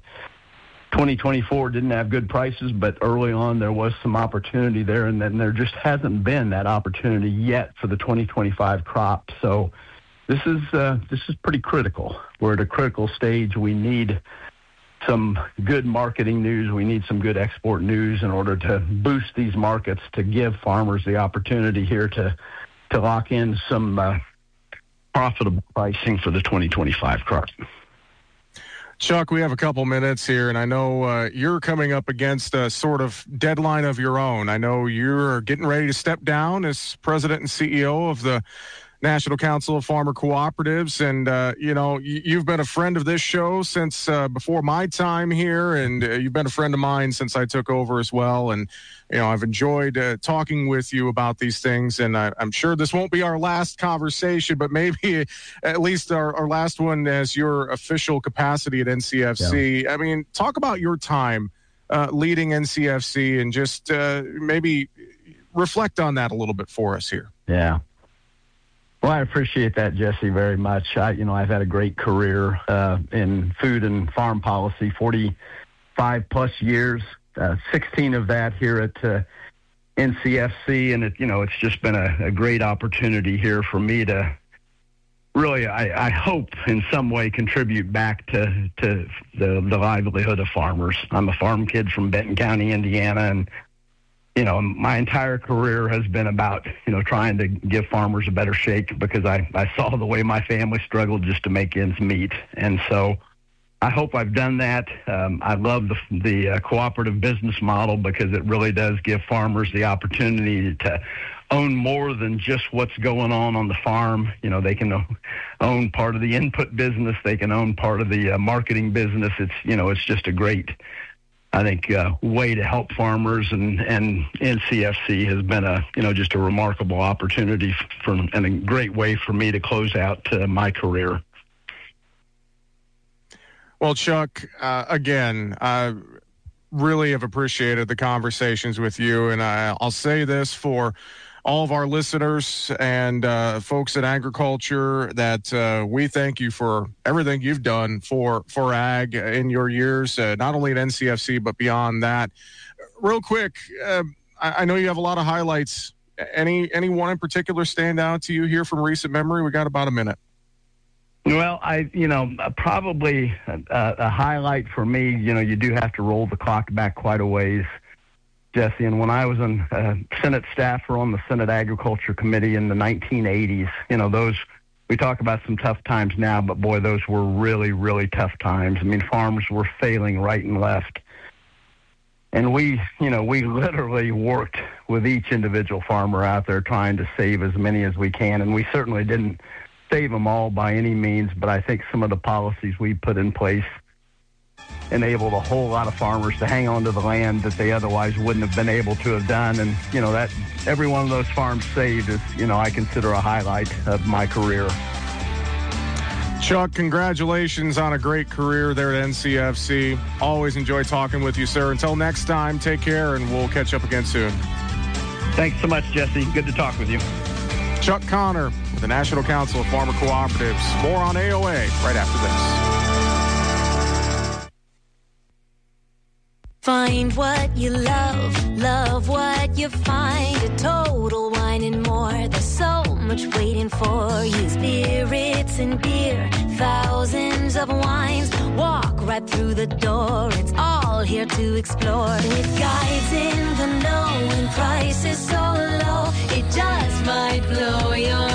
2024 didn't have good prices, but early on there was some opportunity there, and then there just hasn't been that opportunity yet for the 2025 crop. So this is pretty critical. We're at a critical stage. We need some good marketing news. We need some good export news in order to boost these markets, to give farmers the opportunity here to lock in some profitable pricing for the 2025 crop. Chuck, we have a couple minutes here, and I know you're coming up against a sort of deadline of your own. I know you're getting ready to step down as president and CEO of the National Council of Farmer Cooperatives, and you've been a friend of this show since before my time here, and you've been a friend of mine since I took over as well. And I've enjoyed talking with you about these things, and I'm sure this won't be our last conversation, but maybe at least our last one as your official capacity at NCFC. Yeah. I mean, talk about your time leading NCFC, and just maybe reflect on that a little bit for us here. Yeah. Well, I appreciate that, Jesse, very much. I've had a great career in food and farm policy, 45 plus years, 16 of that here at NCFC, and it's just been a great opportunity here for me to really, I hope, in some way contribute back to the livelihood of farmers. I'm a farm kid from Benton County, Indiana, and my entire career has been about, trying to give farmers a better shake, because I saw the way my family struggled just to make ends meet. And so I hope I've done that. I love the cooperative business model, because it really does give farmers the opportunity to own more than just what's going on the farm. You know, they can own part of the input business. They can own part of the marketing business. It's just a great, I think, way to help farmers, and NCFC has been just a remarkable opportunity and a great way for me to close out my career. Well, Chuck, again, I really have appreciated the conversations with you, and I'll say this for all of our listeners and folks at agriculture, that we thank you for everything you've done for ag in your years, not only at NCFC, but beyond that. Real quick, I know you have a lot of highlights. Any one in particular stand out to you here from recent memory? We got about a minute. Well, probably a highlight for me, you do have to roll the clock back quite a ways, Jesse. And when I was on Senate staffer on the Senate Agriculture Committee in the 1980s, those, we talk about some tough times now, but boy, those were really, really tough times. I mean, farmers were failing right and left. And we literally worked with each individual farmer out there trying to save as many as we can. And we certainly didn't save them all by any means, but I think some of the policies we put in place enabled a whole lot of farmers to hang on to the land that they otherwise wouldn't have been able to have done. And, that every one of those farms saved is, I consider a highlight of my career. Chuck, congratulations on a great career there at NCFC. Always enjoy talking with you, sir. Until next time, take care, and we'll catch up again soon. Thanks so much, Jesse. Good to talk with you. Chuck Connor with the National Council of Farmer Cooperatives. More on AOA right after this. Find what you love what you find. A Total Wine and More. There's so much waiting for you. Spirits and beer, thousands of wines. Walk right through the door. It's all here to explore. With guides in the know and prices so low, it just might blow your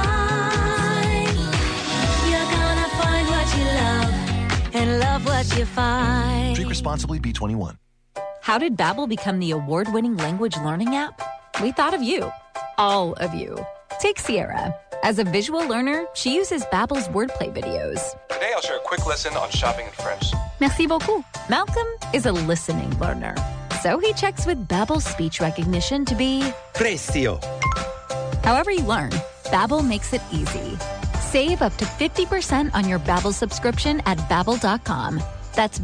mind. You're gonna find what you love and love what you find. Drink responsibly, B21. How did Babbel become the award-winning language learning app? We thought of you. All of you. Take Sierra. As a visual learner, she uses Babbel's wordplay videos. Today I'll share a quick lesson on shopping in French. Merci beaucoup. Malcolm is a listening learner, so he checks with Babbel's speech recognition to be Precio. However you learn, Babbel makes it easy. Save up to 50% on your Babbel subscription at Babbel.com. That's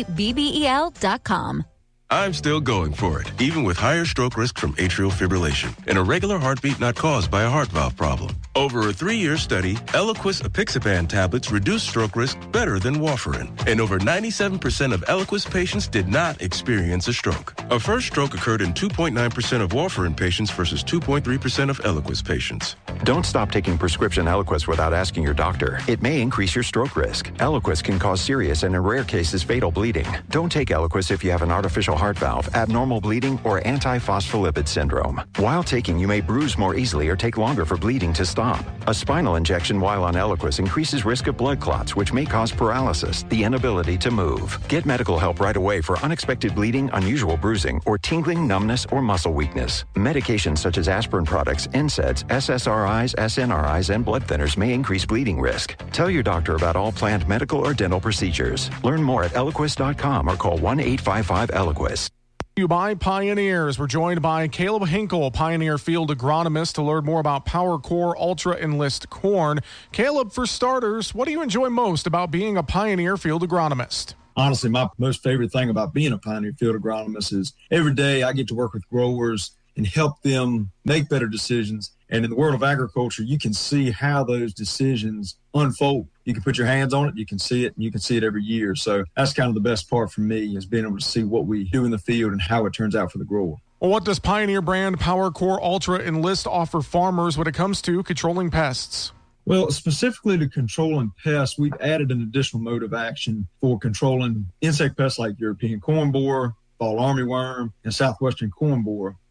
BABBEL.com. I'm still going for it, even with higher stroke risk from atrial fibrillation, an irregular heartbeat not caused by a heart valve problem. Over a 3-year study, Eliquis apixaban tablets reduced stroke risk better than warfarin, and over 97% of Eliquis patients did not experience a stroke. A first stroke occurred in 2.9% of warfarin patients versus 2.3% of Eliquis patients. Don't stop taking prescription Eliquis without asking your doctor. It may increase your stroke risk. Eliquis can cause serious and in rare cases fatal bleeding. Don't take Eliquis if you have an artificial heart valve, abnormal bleeding, or antiphospholipid syndrome. While taking, you may bruise more easily or take longer for bleeding to stop. A spinal injection while on Eliquis increases risk of blood clots, which may cause paralysis, the inability to move. Get medical help right away for unexpected bleeding, unusual bruising, or tingling, numbness, or muscle weakness. Medications such as aspirin products, NSAIDs, SSRIs, SNRIs, and blood thinners may increase bleeding risk. Tell your doctor about all planned medical or dental procedures. Learn more at Eliquis.com or call 1-855-ELIQUIS. By Pioneers. We're joined by Caleb Hinkle, Pioneer Field Agronomist, to learn more about PowerCore Ultra Enlist corn. Caleb, for starters, what do you enjoy most about being a Pioneer Field Agronomist? Honestly, my most favorite thing about being a Pioneer Field Agronomist is every day I get to work with growers and help them make better decisions. And in the world of agriculture, you can see how those decisions unfold. You can put your hands on it, you can see it, and you can see it every year. So that's kind of the best part for me, is being able to see what we do in the field and how it turns out for the grower. Well, what does Pioneer brand PowerCore Ultra Enlist offer farmers when it comes to controlling pests? Well, specifically to controlling pests, we've added an additional mode of action for controlling insect pests like European corn borer, fall armyworm, and southwestern corn borer.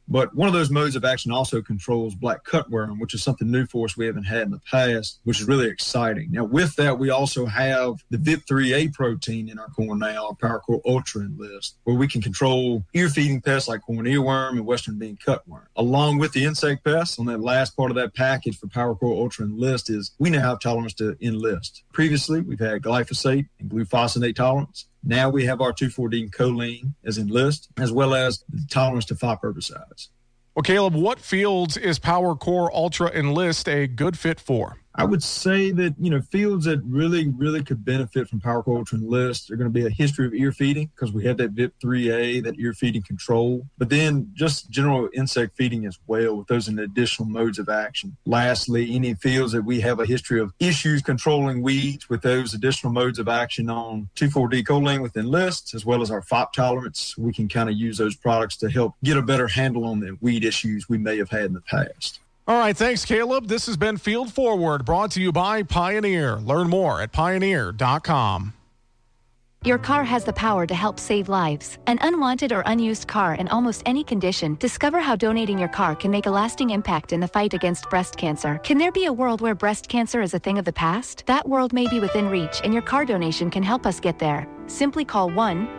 But one of those modes of action also controls black cutworm, which is something new for us we haven't had in the past, which is really exciting. Now, with that, we also have the VIP3A protein in our corn now, our PowerCore Ultra Enlist, where we can control ear-feeding pests like corn earworm and western bean cutworm. Along with the insect pests, on that last part of that package for PowerCore Ultra Enlist is we now have tolerance to Enlist. Previously, we've had glyphosate and glufosinate tolerance. Now we have our 2,4-D choline as Enlist, as well as the tolerance to 5 herbicides. Well, Caleb, what fields is PowerCore Ultra Enlist a good fit for? I would say that, fields that really, really could benefit from PowerCore Ultra Enlist are going to be a history of ear feeding because we have that VIP3A, that ear feeding control, but then just general insect feeding as well with those additional modes of action. Lastly, any fields that we have a history of issues controlling weeds with those additional modes of action on 2,4-D choline with Enlist, as well as our FOP tolerance, we can kind of use those products to help get a better handle on the weed issues we may have had in the past. All right, thanks, Caleb. This has been Field Forward, brought to you by Pioneer. Learn more at Pioneer.com. Your car has the power to help save lives. An unwanted or unused car in almost any condition. Discover how donating your car can make a lasting impact in the fight against breast cancer. Can there be a world where breast cancer is a thing of the past? That world may be within reach, and your car donation can help us get there. Simply call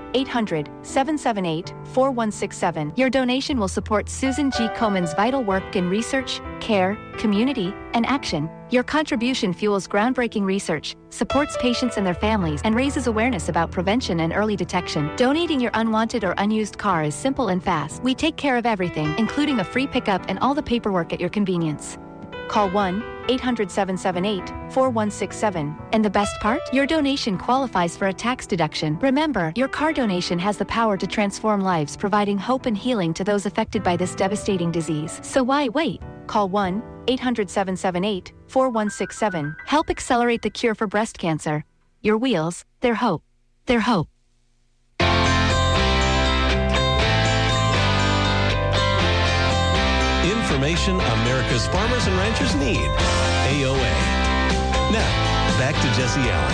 1-800-778-4167. Your donation will support Susan G. Komen's vital work in research, care, community, and action. Your contribution fuels groundbreaking research, supports patients and their families, and raises awareness about prevention and early detection. Donating your unwanted or unused car is simple and fast. We take care of everything, including a free pickup and all the paperwork at your convenience. Call 1-800-778-4167. And the best part? Your donation qualifies for a tax deduction. Remember, your car donation has the power to transform lives, providing hope and healing to those affected by this devastating disease. So why wait? Call 1-800-778-4167. Help accelerate the cure for breast cancer. Your wheels, their hope. Their hope. Information America's farmers and ranchers need. AOA. Now, back to Jesse Allen.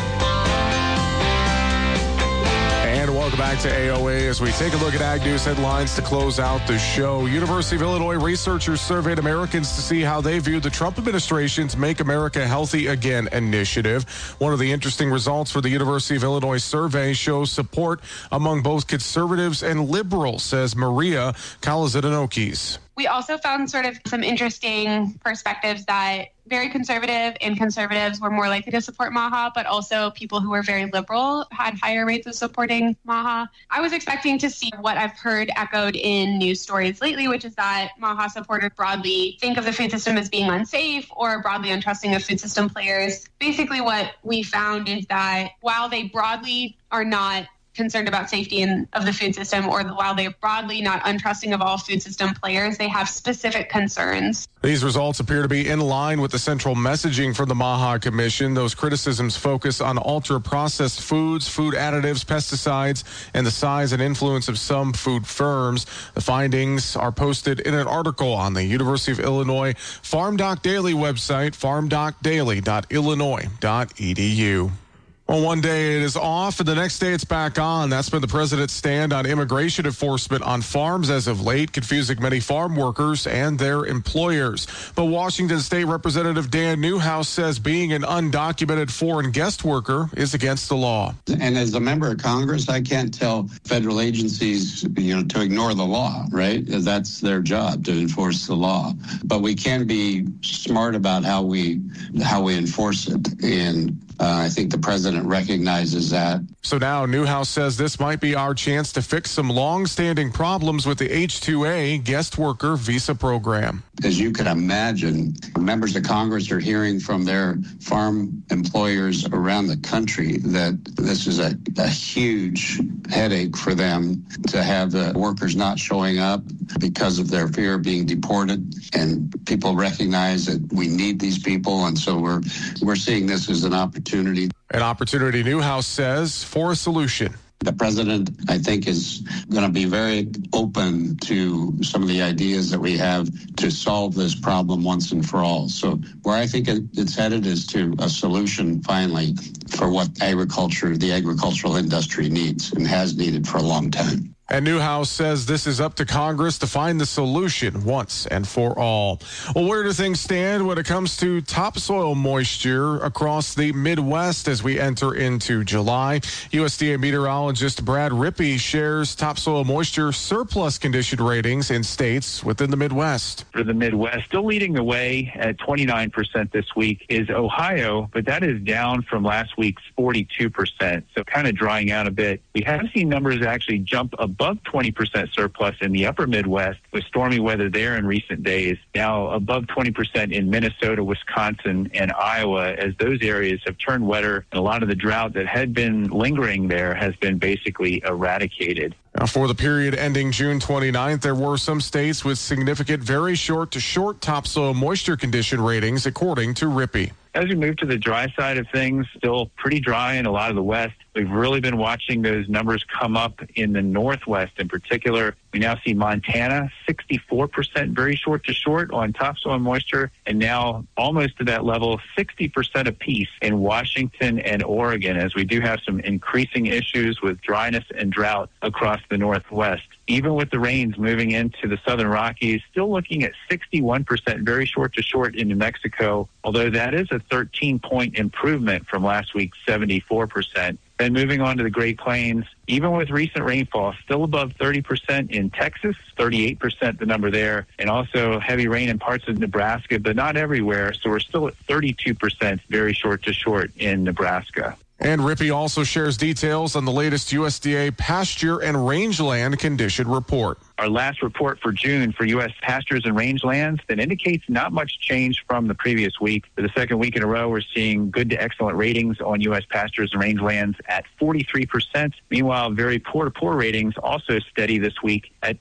And welcome back to AOA as we take a look at Ag News headlines to close out the show. University of Illinois researchers surveyed Americans to see how they viewed the Trump administration's Make America Healthy Again initiative. One of the interesting results for the University of Illinois survey shows support among both conservatives and liberals, says Maria Kalazidanokis. We also found sort of some interesting perspectives that very conservative and conservatives were more likely to support MAHA, but also people who were very liberal had higher rates of supporting MAHA. I was expecting to see what I've heard echoed in news stories lately, which is that MAHA supporters broadly think of the food system as being unsafe or broadly untrusting of food system players. Basically, what we found is that while they broadly are not concerned about safety of the food system, or while they're broadly not untrusting of all food system players, they have specific concerns. These results appear to be in line with the central messaging from the MAHA Commission. Those criticisms focus on ultra-processed foods, food additives, pesticides, and the size and influence of some food firms. The findings are posted in an article on the University of Illinois Farm Doc Daily website, farmdocdaily.illinois.edu. Well, one day it is off, and the next day it's back on. That's been the president's stand on immigration enforcement on farms as of late, confusing many farm workers and their employers. But Washington State Representative Dan Newhouse says being an undocumented foreign guest worker is against the law. And as a member of Congress, I can't tell federal agencies, to ignore the law, right? That's their job, to enforce the law. But we can be smart about how we enforce it. And I think the president recognizes that. So now Newhouse says this might be our chance to fix some long-standing problems with the H-2A guest worker visa program. As you can imagine, members of Congress are hearing from their farm employers around the country that this is a huge headache for them to have the workers not showing up because of their fear of being deported. And people recognize that we need these people. And so we're seeing this as an opportunity. An opportunity, Newhouse says, for a solution. The president, I think, is going to be very open to some of the ideas that we have to solve this problem once and for all. So where I think it's headed is to a solution, finally, for what the agricultural industry needs and has needed for a long time. And Newhouse says this is up to Congress to find the solution once and for all. Well, where do things stand when it comes to topsoil moisture across the Midwest as we enter into July? USDA meteorologist Brad Rippey shares topsoil moisture surplus condition ratings in states within the Midwest. For the Midwest, still leading the way at 29% this week is Ohio, but that is down from last week's 42%, so kind of drying out a bit. We have seen numbers actually jump above 20% surplus in the upper Midwest with stormy weather there in recent days. Now above 20% in Minnesota, Wisconsin, and Iowa, as those areas have turned wetter, and a lot of the drought that had been lingering there has been basically eradicated. Now, for the period ending June 29th, there were some states with significant very short to short topsoil moisture condition ratings, according to Rippey. As we move to the dry side of things, still pretty dry in a lot of the West. We've really been watching those numbers come up in the Northwest in particular. We now see Montana, 64% very short to short on topsoil moisture, and now almost to that level, 60% apiece in Washington and Oregon, as we do have some increasing issues with dryness and drought across the Northwest. Even with the rains moving into the Southern Rockies, still looking at 61% very short to short in New Mexico, although that is a 13-point improvement from last week's 74%. Then moving on to the Great Plains, even with recent rainfall, still above 30% in Texas, 38% the number there, and also heavy rain in parts of Nebraska, but not everywhere. So we're still at 32% very short to short in Nebraska. And Rippey also shares details on the latest USDA pasture and rangeland condition report. Our last report for June for U.S. pastures and rangelands that indicates not much change from the previous week. For the second week in a row, we're seeing good to excellent ratings on U.S. pastures and rangelands at 43%. Meanwhile, very poor to poor ratings also steady this week at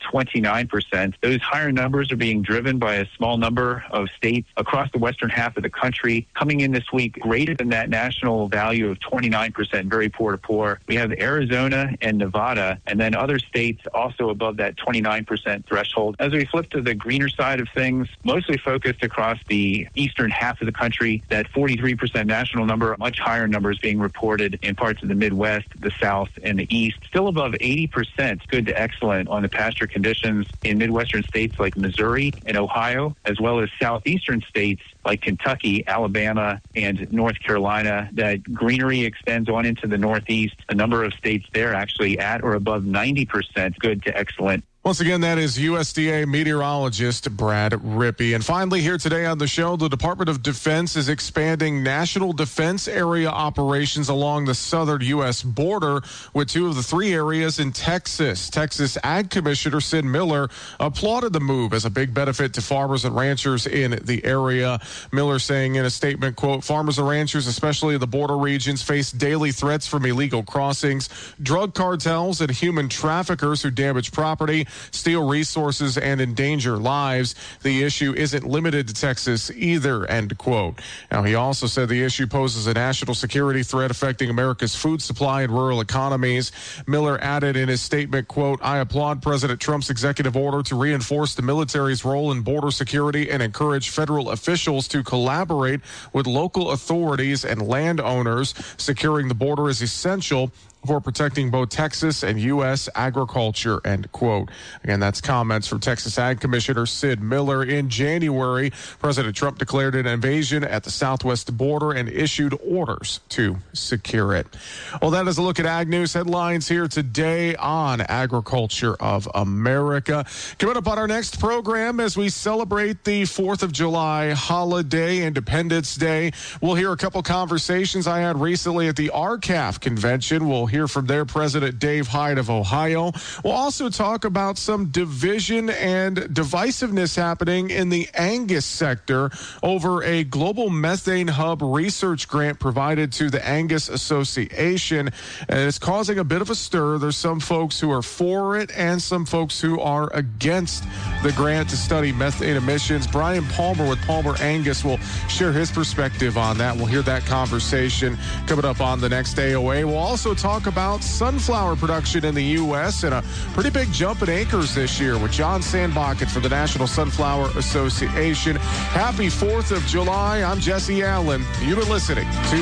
29%. Those higher numbers are being driven by a small number of states across the western half of the country. Coming in this week, greater than that national value of 29% very poor to poor. We have Arizona and Nevada, and then other states also above that 29% threshold. As we flip to the greener side of things, mostly focused across the eastern half of the country, that 43% national number, much higher numbers being reported in parts of the Midwest, the South, and the East. Still above 80% good to excellent on the pasture conditions in Midwestern states like Missouri and Ohio, as well as southeastern states like Kentucky, Alabama, and North Carolina. That greenery extends on into the Northeast. A number of states there actually at or above 90% good to excellent. Once again, that is USDA meteorologist Brad Rippey. And finally, here today on the show, the Department of Defense is expanding national defense area operations along the southern U.S. border with two of the three areas in Texas. Texas Ag Commissioner Sid Miller applauded the move as a big benefit to farmers and ranchers in the area. Miller saying in a statement, quote, "Farmers and ranchers, especially in the border regions, face daily threats from illegal crossings, drug cartels, and human traffickers who damage property, steal resources, and endanger lives. The issue isn't limited to Texas either," end quote. Now, he also said the issue poses a national security threat affecting America's food supply and rural economies. Miller added in his statement, quote, "I applaud President Trump's executive order to reinforce the military's role in border security and encourage federal officials to collaborate with local authorities and landowners. Securing the border is essential for protecting both Texas and U.S. agriculture," end quote. Again, that's comments from Texas Ag Commissioner Sid Miller. In January, President Trump declared an invasion at the southwest border and issued orders to secure it. Well, that is a look at Ag News headlines here today on Agriculture of America. Coming up on our next program as we celebrate the 4th of July holiday, Independence Day, we'll hear a couple conversations I had recently at the RCAF convention. We'll hear from their president, Dave Hyde of Ohio. We'll also talk about some division and divisiveness happening in the Angus sector over a global methane hub research grant provided to the Angus Association. And it's causing a bit of a stir. There's some folks who are for it and some folks who are against the grant to study methane emissions. Brian Palmer with Palmer Angus will share his perspective on that. We'll hear that conversation coming up on the next AOA. We'll also talk about sunflower production in the U.S. and a pretty big jump in acres this year with John Sandbakken for the National Sunflower Association. Happy 4th of July. I'm Jesse Allen. You've been listening to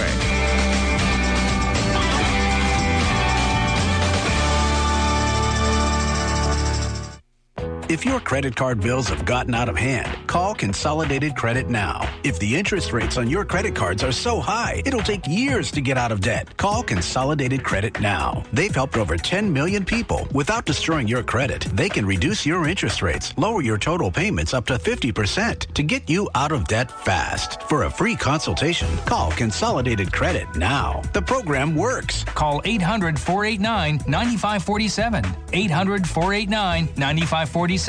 AOA. If your credit card bills have gotten out of hand, call Consolidated Credit now. If the interest rates on your credit cards are so high, it'll take years to get out of debt. Call Consolidated Credit now. They've helped over 10 million people. Without destroying your credit, they can reduce your interest rates, lower your total payments up to 50% to get you out of debt fast. For a free consultation, call Consolidated Credit now. The program works. Call 800-489-9547. 800-489-9547.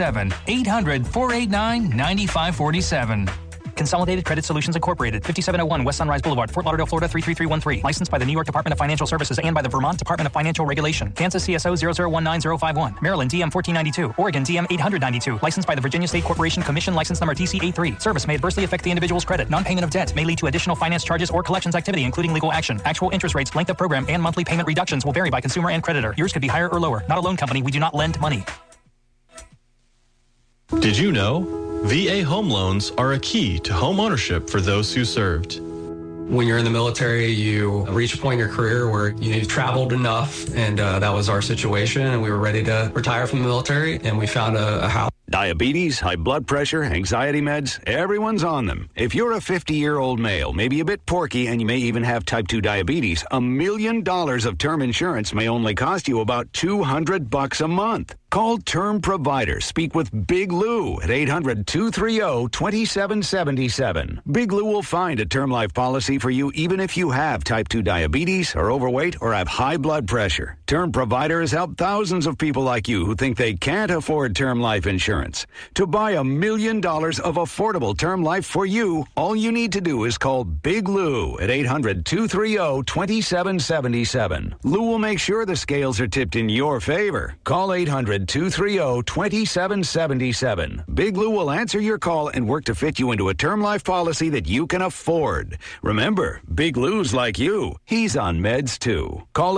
800-489-9547. Consolidated Credit Solutions Incorporated, 5701 West Sunrise Boulevard, Fort Lauderdale, Florida 33313. Licensed by the New York Department of Financial Services and by the Vermont Department of Financial Regulation. Kansas CSO 0019051. Maryland DM 1492. Oregon DM 892. Licensed by the Virginia State Corporation Commission, license number TC83. Service may adversely affect the individual's credit. Non-payment of debt may lead to additional finance charges or collections activity, including legal action. Actual interest rates, length of program, and monthly payment reductions will vary by consumer and creditor. Yours could be higher or lower. Not a loan company. We do not lend money. Did you know? VA home loans are a key to home ownership for those who served. When you're in the military, you reach a point in your career where you've traveled enough, and that was our situation, and we were ready to retire from the military, and we found a house. Diabetes, high blood pressure, anxiety meds, everyone's on them. If you're a 50-year-old male, maybe a bit porky, and you may even have type 2 diabetes, $1 million of term insurance may only cost you about $200 a month. Call Term Provider. Speak with Big Lou at 800-230-2777. Big Lou will find a term life policy for you even if you have type 2 diabetes, are overweight, or have high blood pressure. Term Provider has helped thousands of people like you who think they can't afford term life insurance. To buy $1 million of affordable term life for you, all you need to do is call Big Lou at 800-230-2777. Lou will make sure the scales are tipped in your favor. Call 800-230-2777. Big Lou will answer your call and work to fit you into a term life policy that you can afford. Remember, Big Lou's like you. He's on meds too. Call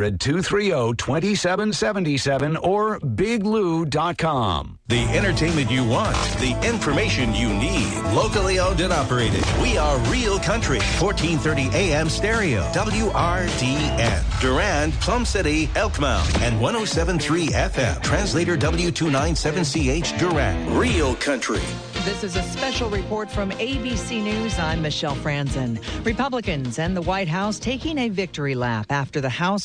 800-230-2777 or biglou.com. The entertainment you want, the information you need. Locally owned and operated. We are Real Country. 1430 AM stereo. WRDN. Durand, Plum City, Elkmount. And 107.3 FM. Translator W297CH Durand. Real Country. This is a special report from ABC News. I'm Michelle Franzen. Republicans and the White House taking a victory lap after the House